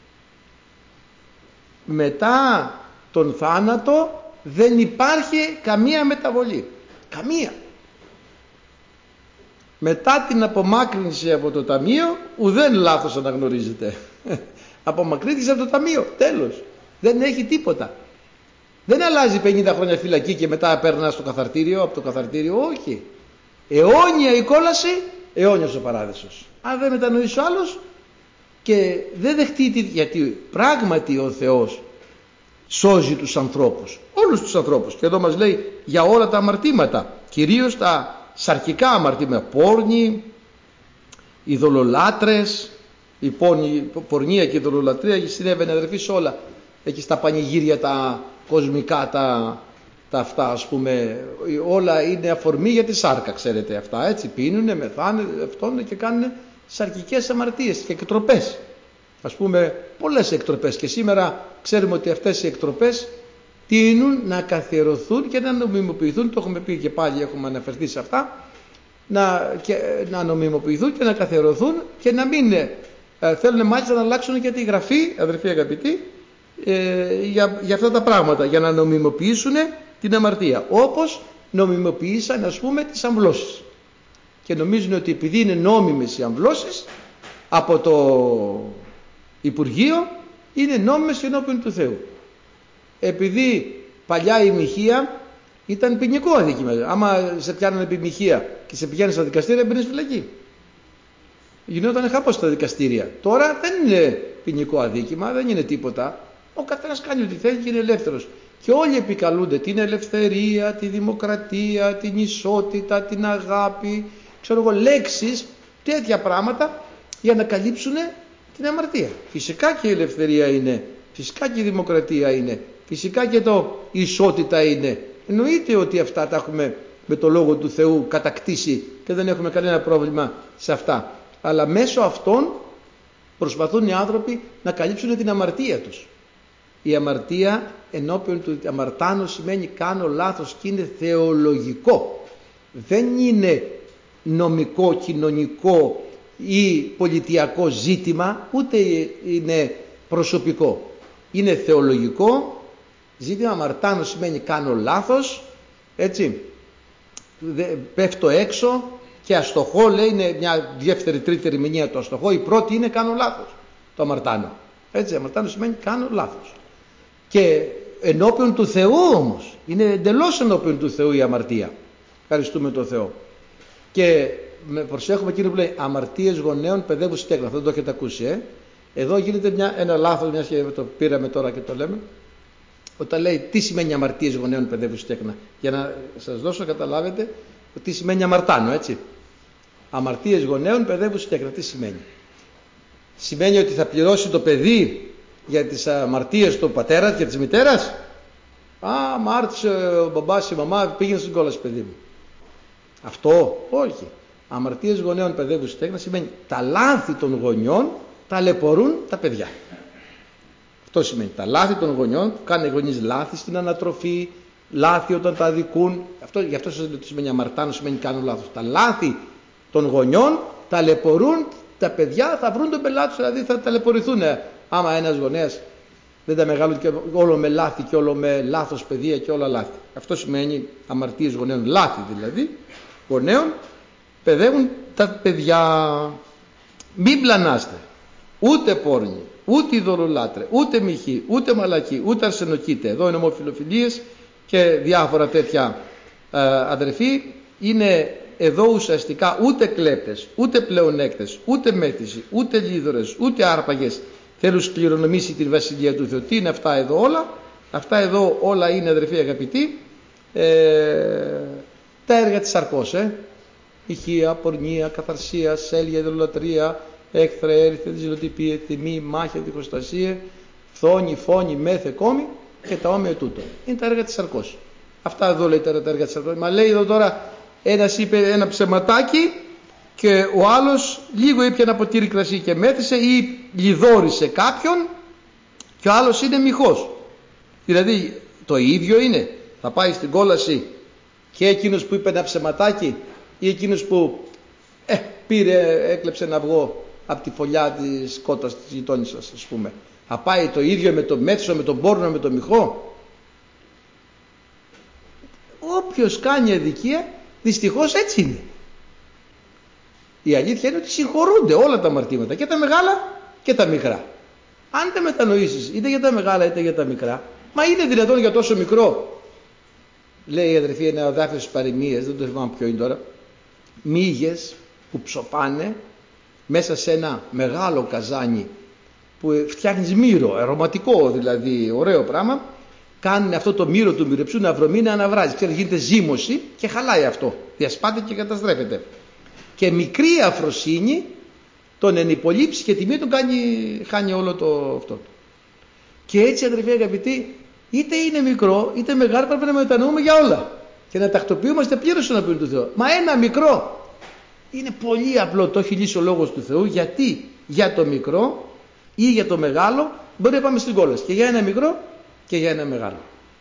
Μετά τον θάνατο δεν υπάρχει καμία μεταβολή. Καμία. Μετά την απομάκρυνση από το ταμείο, ουδέν λάθος αναγνωρίζεται. Απομακρύνθηκε από το ταμείο, τέλος. Δεν έχει τίποτα. Δεν αλλάζει πενήντα χρόνια φυλακή και μετά περνά στο καθαρτήριο, από το καθαρτήριο, όχι. Αιώνια η κόλαση, αιώνιος ο παράδεισος. Αν δεν μετανοήσει ο άλλος και δεν δεχτεί, γιατί πράγματι ο Θεός σώζει τους ανθρώπους, όλους τους ανθρώπους. Και εδώ μας λέει για όλα τα αμαρτήματα, κυρίως τα σαρκικά αμαρτήματα, πόρνοι, ειδωλολάτρες, η πορνεία και η ειδωλολατρία συνέβαινε αδερφοί σε όλα. Εκεί στα πανηγύρια τα κοσμικά, τα, τα αυτά ας πούμε, όλα είναι αφορμή για τη σάρκα, ξέρετε αυτά, έτσι, πίνουνε, μεθάνε, αυτόν και κάνουν σαρκικές αμαρτίες και εκτροπές. Ας πούμε πολλές εκτροπές και σήμερα ξέρουμε ότι αυτές οι εκτροπές τείνουν να καθιερωθούν και να νομιμοποιηθούν, το έχουμε πει και πάλι έχουμε αναφερθεί σε αυτά, να, και, να νομιμοποιηθούν και να καθιερωθούν και να μην ε, θέλουν μάλιστα να αλλάξουν και τη γραφή, αδερφοί αγαπητοί, ε, για, για αυτά τα πράγματα, για να νομιμοποιήσουν την αμαρτία, όπως νομιμοποίησαν ας πούμε τις αμβλώσεις και νομίζουν ότι επειδή είναι νόμιμες οι αμβλώσεις από το Υπουργείο είναι νόμιμες ενώπιον του Θεού. Επειδή παλιά η μοιχεία ήταν ποινικό αδίκημα. Άμα σε πιάνανε επί μοιχεία και σε πηγαίνανε στα δικαστήρια, μπαίνεις φυλακή. Γινόταν χάπος στα δικαστήρια. Τώρα δεν είναι ποινικό αδίκημα, δεν είναι τίποτα. Ο καθένας κάνει ό,τι θέλει και είναι ελεύθερος. Και όλοι επικαλούνται την ελευθερία, τη δημοκρατία, την ισότητα, την αγάπη, ξέρω εγώ, λέξεις, τέτοια πράγματα για να καλύψουν την αμαρτία. Φυσικά και η ελευθερία είναι, φυσικά και η δημοκρατία είναι, φυσικά και το η ισότητα είναι. Εννοείται ότι αυτά τα έχουμε με το Λόγο του Θεού κατακτήσει και δεν έχουμε κανένα πρόβλημα σε αυτά. Αλλά μέσω αυτών προσπαθούν οι άνθρωποι να καλύψουν την αμαρτία τους. Η αμαρτία ενώπιον του αμαρτάνου σημαίνει κάνω λάθος και είναι θεολογικό. Δεν είναι νομικό, κοινωνικό ή πολιτιακό ζήτημα, ούτε είναι προσωπικό. Είναι θεολογικό ζήτημα. Αμαρτάνω σημαίνει κάνω λάθος, έτσι, πέφτω έξω και αστοχώ, λέει, είναι μια δεύτερη τρίτη ερμηνεία το αστοχώ. Η πρώτη είναι κάνω λάθος, το αμαρτάνω. Έτσι, αμαρτάνω σημαίνει κάνω λάθος. Και ενώπιον του Θεού όμως, είναι εντελώς ενώπιον του Θεού η αμαρτία. Ευχαριστούμε τον Θεό. Και προσέχουμε εκείνο που λέει αμαρτίες γονέων παιδεύουν στέγνα. Αυτό δεν το έχετε ακούσει, ε. Εδώ γίνεται μια, ένα λάθος, μια και το πήραμε τώρα και το λέμε. Όταν λέει τι σημαίνει αμαρτίες γονέων παιδεύουν στέγνα. Για να σας δώσω να καταλάβετε τι σημαίνει αμαρτάνω, έτσι. Αμαρτίες γονέων παιδεύουν στέγνα. Τι σημαίνει? Σημαίνει ότι θα πληρώσει το παιδί για τις αμαρτίες του πατέρα και της μητέρας. Α, αμάρτησε ο μπαμπάς, η μαμά, πήγαινε στην κόλαση παιδί μου. Αυτό όχι. Αμαρτίες γονέων παιδεύουν στέγνα σημαίνει τα λάθη των γονιών ταλαιπωρούν τα παιδιά. Αυτό σημαίνει τα λάθη των γονιών, που κάνουν οι γονείς λάθη στην ανατροφή, λάθη όταν τα αδικούν. Αυτό, γι' αυτό σας λέω τι σημαίνει αμαρτάνω, σημαίνει κάνω λάθος. Τα λάθη των γονιών ταλαιπωρούν τα παιδιά, θα βρουν τον πελάτη, δηλαδή θα ταλαιπωρηθούν. Άμα ένας γονέας δεν τα μεγάλωσε και όλο με λάθη και όλο με λάθος παιδεία και όλα λάθη. Αυτό σημαίνει αμαρτίες γονέων, λάθη δηλαδή γονέων παιδεύουν τα παιδιά. Μην πλανάστε, ούτε πόρνοι, ούτε ειδωλολάτρε, ούτε μοιχοί, ούτε μαλακοί, ούτε αρσενοκήτε. Εδώ είναι ομοφιλοφιλίες και διάφορα τέτοια ε, αδερφοί. Είναι εδώ ουσιαστικά ούτε κλέπτες, ούτε πλεονέκτες, ούτε μέθηση, ούτε λίδωρες, ούτε άρπαγες θέλουν σκληρονομήσει την Βασιλεία του Θεού. Τι είναι αυτά εδώ όλα? Αυτά εδώ όλα είναι, αδερφοί αγαπητοί, ε, τα έργα της σαρκός. Ε. Ηχεία, πορνεία, καθαρσία, σέλια, ιδωλολατρία, έκθρα, έριθε, ζηλοτυπία, τιμή, μάχη, διχοστασία, φθόνη, φόνη, μέθε, κόμη και τα όμοια τούτο. Είναι τα έργα της σαρκός. Αυτά εδώ λέει τα έργα της σαρκός. Μα λέει εδώ τώρα, ένας είπε ένα ψεματάκι και ο άλλος λίγο ήπια ένα ποτήρι κρασί και μέθησε ή λιδόρισε κάποιον και ο άλλος είναι μοιχός. Δηλαδή το ίδιο είναι. Θα πάει στην κόλαση και εκείνος που είπε ένα ψεματάκι ή εκείνος που ε, πήρε, έκλεψε ένα αυγό από τη φωλιά της κότας της γειτόνισσας, ας πούμε. Θα πάει το ίδιο με το μέθησο, με τον πόρνο, με το μοιχό? Όποιος κάνει αδικία δυστυχώς έτσι είναι. Η αλήθεια είναι ότι συγχωρούνται όλα τα αμαρτήματα, και τα μεγάλα και τα μικρά. Αν δεν μετανοήσεις είτε για τα μεγάλα είτε για τα μικρά, μα είναι δυνατόν για τόσο μικρό? Λέει η αδερφή ένα δάφιο στις παροιμίες, δεν το θυμάμαι ποιο είναι τώρα, μύγες που ψοπάνε μέσα σε ένα μεγάλο καζάνι που φτιάχνεις μύρο, αρωματικό δηλαδή, ωραίο πράγμα, κάνουν αυτό το μύρο του μυρεψού να βρωμεί, να αναβράζει. Ξέρετε, γίνεται ζύμωση και χαλάει αυτό. Διασπάται και καταστρέφεται. Και μικρή αφροσύνη τον ενυπολείψει και τιμή τον κάνει, χάνει όλο το αυτό. Και έτσι, αδερφοί αγαπητοί, είτε είναι μικρό είτε μεγάλο, πρέπει να μετανοούμε για όλα και να τακτοποιούμαστε πλήρως στον απειλή του Θεού. Μα ένα μικρό είναι πολύ απλό, το έχει λύσει ο λόγος του Θεού. Γιατί για το μικρό ή για το μεγάλο μπορεί να πάμε στην κόλαση, και για ένα μικρό και για ένα μεγάλο.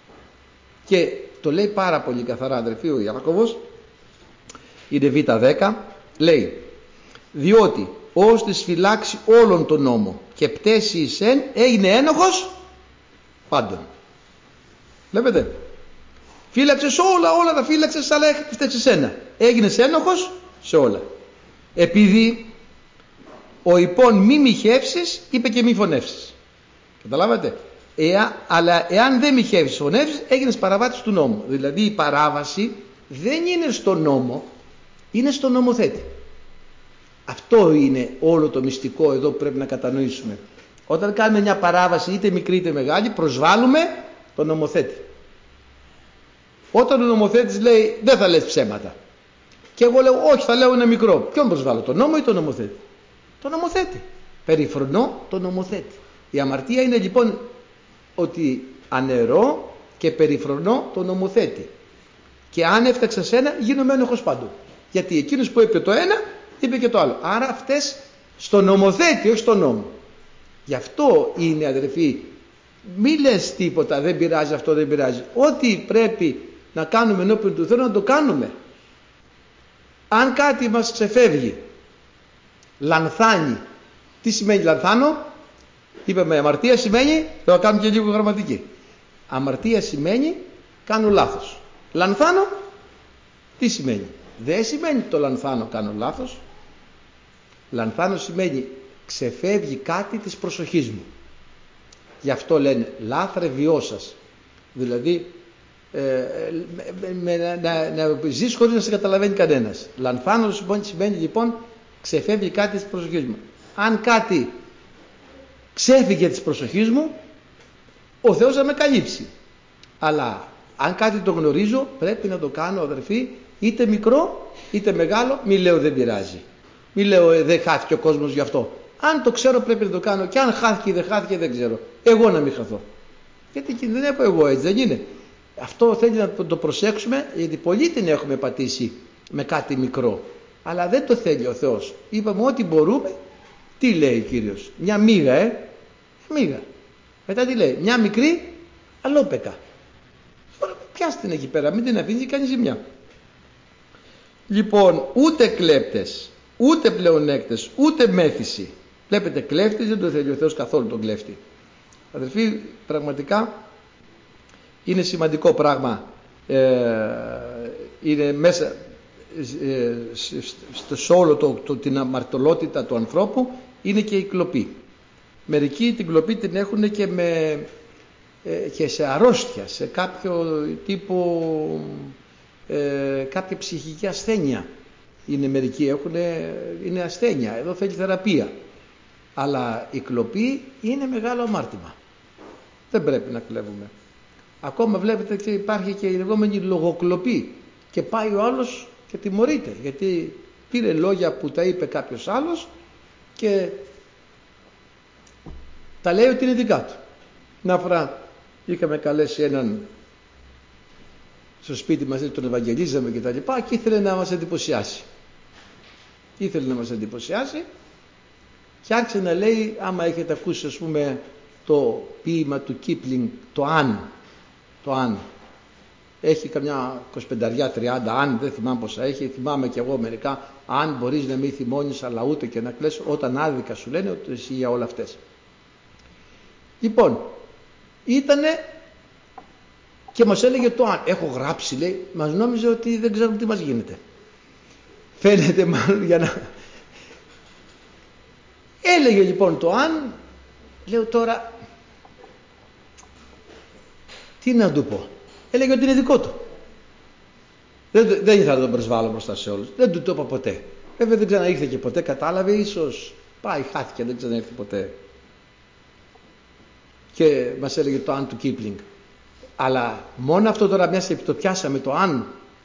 Και το λέει πάρα πολύ καθαρά, αδερφοί, ο Ιάκωβος, είναι β δέκα, λέει, διότι ως της φυλάξει όλον τον νόμο και πτέσει εις εν, έγινε ένοχος πάντων. Βλέπετε, φύλαξες όλα, όλα τα φύλαξες, αλλά έφταξες ένα. Έγινες ένοχος σε όλα. Επειδή ο υπόν μη μοιχεύσεις, είπε και μη φωνεύσεις. Καταλάβατε. Εά, αλλά εάν δεν μοιχεύσεις, φωνεύσεις, έγινες παραβάτης του νόμου. Δηλαδή η παράβαση δεν είναι στο νόμο, είναι στο νομοθέτη. Αυτό είναι όλο το μυστικό εδώ που πρέπει να κατανοήσουμε. Όταν κάνουμε μια παράβαση είτε μικρή είτε μεγάλη, προσβάλλουμε τον νομοθέτη. Όταν ο νομοθέτης λέει δεν θα λες ψέματα και εγώ λέω όχι, θα λέω ένα μικρό, ποιον προσβάλλω, τον νόμο ή τον νομοθέτη? Τον νομοθέτη. Περιφρονώ τον νομοθέτη. Η αμαρτία είναι λοιπόν ότι αναιρώ και περιφρονώ τον νομοθέτη. Και αν έφταξα σε ένα, γίνομαι ένοχος παντού. Γιατί εκείνος που είπε το ένα, είπε και το άλλο. Άρα φταίς στον νομοθέτη, όχι στον νόμο. Γι' αυτό είναι, αδερφοί, μη λες τίποτα, δεν πειράζει αυτό, δεν πειράζει. Ό,τι πρέπει να κάνουμε ενώπιον του Θεού, να το κάνουμε. Αν κάτι μας ξεφεύγει, λανθάνει. Τι σημαίνει λανθάνω? Είπαμε, αμαρτία σημαίνει, θα κάνουμε και λίγο γραμματική. Αμαρτία σημαίνει κάνω λάθος. Λανθάνω, τι σημαίνει? Δεν σημαίνει το λανθάνω κάνω λάθος. Λανθάνω σημαίνει ξεφεύγει κάτι της προσοχής μου. Γι' αυτό λένε λάθρε βιώσας. Δηλαδή ε, με, με, να, να, να ζεις χωρίς να σε καταλαβαίνει κανένας. Λανθάνω σημαίνει λοιπόν ξεφεύγει κάτι της προσοχής μου. Αν κάτι ξέφυγε της προσοχής μου, ο Θεός θα με καλύψει. Αλλά αν κάτι το γνωρίζω, πρέπει να το κάνω, αδερφοί, είτε μικρό είτε μεγάλο. Μη λέω δεν πειράζει, μη λέω ε, δεν χάθηκε ο κόσμος γι' αυτό. Αν το ξέρω πρέπει να το κάνω, και αν χάθηκε ή δεν χάθηκε δεν ξέρω. Εγώ να μην χαθώ. Γιατί κινδυνεύω εγώ, έτσι δεν είναι? Αυτό θέλει να το προσέξουμε, γιατί πολλοί την έχουμε πατήσει με κάτι μικρό. Αλλά δεν το θέλει ο Θεός. Είπαμε ό,τι μπορούμε. Τι λέει ο Κύριος? Μια μύγα, ε, μύγα. Μετά τι λέει? Μια μικρή αλόπεκα. Πιάστε την εκεί πέρα, μην την αφήνει κάνει ζημιά. Λοιπόν, ούτε κλέπτες, ούτε πλεονέκτες, ούτε μέθηση. Βλέπετε, κλέφτης δεν το θέλει ο Θεός καθόλου, τον κλέφτη. Αδελφοί, πραγματικά είναι σημαντικό πράγμα. Ε, είναι μέσα ε, σε όλο το, το, την αμαρτωλότητα του ανθρώπου είναι και η κλοπή. Μερικοί την κλοπή την έχουν και, με, ε, και σε αρρώστια, σε κάποιο τύπο, ε, κάποια ψυχική ασθένεια. είναι μερικοί έχουν, είναι ασθένεια, εδώ θέλει θεραπεία. Αλλά η κλοπή είναι μεγάλο αμάρτημα. Δεν πρέπει να κλέβουμε. Ακόμα βλέπετε και υπάρχει και η λεγόμενη λογοκλοπή και πάει ο άλλος και τιμωρείται, γιατί πήρε λόγια που τα είπε κάποιος άλλος και τα λέει ότι είναι δικά του. Μια φορά είχαμε καλέσει έναν στο σπίτι μας, τον ευαγγελίζαμε και τα λοιπά, και ήθελε να μας εντυπωσιάσει. Ήθελε να μας εντυπωσιάσει και άρχισε να λέει, άμα έχετε ακούσει ας πούμε το ποίημα του Κίπλινγκ, το «Αν», το «Αν», έχει καμιά είκοσι τριάντα «αν», δεν θυμάμαι πόσα έχει, θυμάμαι κι εγώ μερικά, «αν μπορείς να μην θυμώνεις αλλά ούτε και να κλαις όταν άδικα σου λένε ότι εσύ για όλα αυτές». Λοιπόν, ήτανε και μας έλεγε το «αν». Έχω γράψει, λέει, μας νόμιζε ότι δεν ξέρουμε τι μας γίνεται. Φαίνεται μάλλον για να... Έλεγε λοιπόν το «αν», λέω τώρα, τι να του πω. Έλεγε ότι είναι δικό του. Δεν, δεν ήθελα να τον προσβάλλω μπροστά σε όλους. Δεν του το είπα ποτέ. Βέβαια δεν ξαναήρθε και ποτέ, κατάλαβε, ίσως πάει, χάθηκε, δεν ξαναήρθε ποτέ. Και μας έλεγε το «αν» του Κίπλινγκ. Αλλά μόνο αυτό τώρα, μιας και το πιάσαμε το «αν»,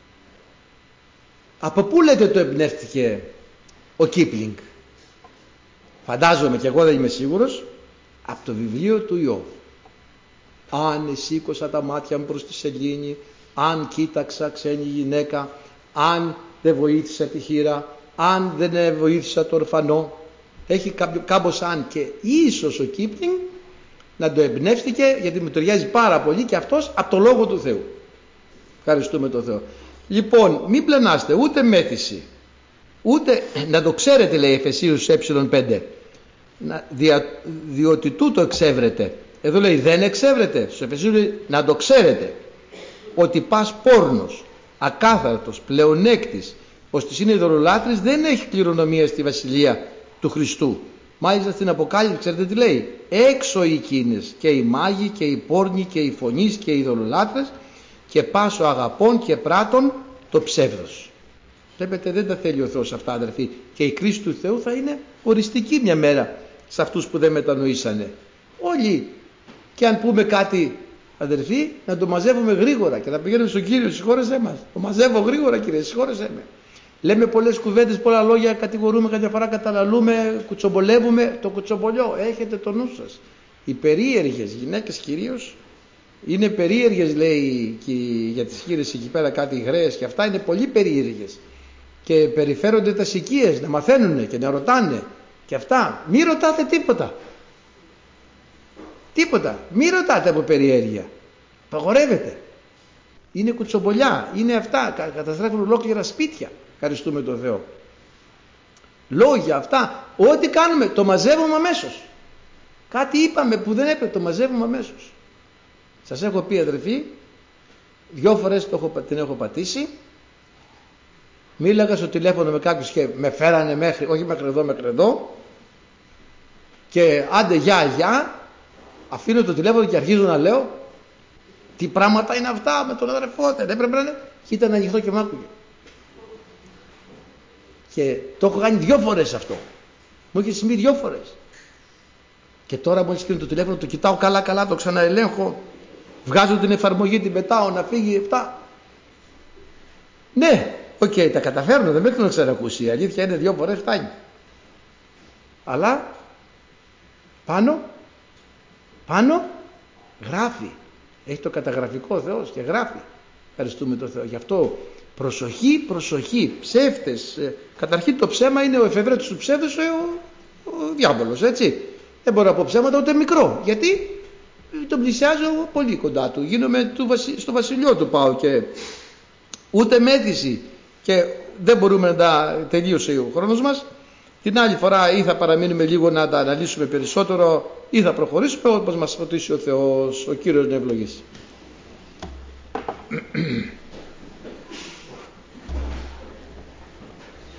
από πού λέτε το εμπνεύστηκε ο Κίπλινγκ? Φαντάζομαι, και εγώ δεν είμαι σίγουρος, από το βιβλίο του Ιώβ. Αν σήκωσα τα μάτια μου προς τη σελήνη, αν κοίταξα ξένη γυναίκα, αν δεν βοήθησα τη χήρα, αν δεν βοήθησα το ορφανό. Έχει κάμπος «αν», και ίσως ο Κίπλινγκ να το εμπνεύστηκε, γιατί μου ταιριάζει πάρα πολύ και αυτός, από το Λόγο του Θεού. Ευχαριστούμε τον Θεό. Λοιπόν, μην πλανάστε ούτε μέθηση, ούτε, να το ξέρετε, λέει Εφεσίους ε πέντε, δια, διότι τούτο εξεύρετε. Εδώ λέει δεν εξεύρετε, στους Εφεσίους λέει να το ξέρετε, ότι πας πόρνος, ακάθαρτος, πλεονέκτης, ώστις είναι ειδωλολάτρης, δεν έχει κληρονομία στη Βασιλεία του Χριστού. Μάλιστα στην Αποκάλυψη, ξέρετε τι λέει? Έξω οι εκείνες, και οι μάγοι και οι πόρνοι και οι φωνείς και οι ειδωλολάτρες, και πάσο αγαπών και πράτων το ψεύδος. Βλέπετε, δεν τα θέλει ο Θεός αυτά, αδερφοί, και η κρίση του Θεού θα είναι οριστική μια μέρα σε αυτούς που δεν μετανοήσανε. Όλοι, και αν πούμε κάτι, αδερφοί, να το μαζεύουμε γρήγορα και να πηγαίνουμε στον Κύριο, συγχώρεσέ μας. Το μαζεύω γρήγορα, Κύριε, συγχώρεσέ με. Λέμε πολλές κουβέντες, πολλά λόγια, κατηγορούμε, κάποια φορά καταναλούμε, κουτσομπολεύουμε. Το κουτσομπολιό, έχετε το νου σας. Οι περίεργες γυναίκες κυρίως είναι περίεργες, λέει, και για τις χείρες εκεί πέρα κάτι γραίες και αυτά είναι πολύ περίεργες. Και περιφέρονται τα οικίες να μαθαίνουν και να ρωτάνε και αυτά. Μη ρωτάτε τίποτα. Τίποτα. Μη ρωτάτε από περιέργεια. Παγορεύεται. Είναι κουτσομπολιά. Είναι αυτά. Καταστρέφουν ολόκληρα σπίτια. Ευχαριστούμε τον Θεό. Λόγια αυτά. Ό,τι κάνουμε το μαζεύουμε αμέσως. Κάτι είπαμε που δεν έπρεπε, το μαζεύουμε αμέσως. Σας έχω πει, αδερφοί, δυο φορές το έχω, την έχω πατήσει. Μίλαγα στο τηλέφωνο με κάποιους και με φέρανε μέχρι, όχι μέχρι εδώ, μέχρι εδώ. Και άντε γεια, γεια. Αφήνω το τηλέφωνο και αρχίζω να λέω τι πράγματα είναι αυτά με τον αδερφό. Δεν έπρεπε να είναι. Και ήταν ανοιχτό και μ' άκουγε. Και το έχω κάνει δυο φορές αυτό. Μου είχε συμβεί δυο φορές. Και τώρα μόλις κλείνω το τηλέφωνο, το κοιτάω καλά καλά, το ξαναελέγχω. Βγάζω την εφαρμογή, την πετάω να φύγει αυτά. Ναι, οκ, okay, τα καταφέρνω, δεν με έχουν ξανακούσει. Η αλήθεια είναι δυο φορές φτάνει. Αλλά πάνω, πάνω γράφει. Έχει το καταγραφικό ο Θεός και γράφει. Ευχαριστούμε τον Θεό. Γι' αυτό προσοχή, προσοχή. Ψεύτες. Καταρχήν το ψέμα είναι ο εφευρέτης του ψεύδους, ο, ο διάβολος, έτσι. Δεν μπορώ να πω ψέματα ούτε μικρό. Γιατί τον πλησιάζω πολύ κοντά του. Γίνομαι του βασι... στο βασιλιό του πάω και ούτε μέθηση. Και δεν μπορούμε να τα τελείωσε ο χρόνος μας. Την άλλη φορά ή θα παραμείνουμε λίγο να τα αναλύσουμε περισσότερο ή θα προχωρήσουμε όπως μας φωτίσει ο Θεός, ο Κύριος να ευλογήσει.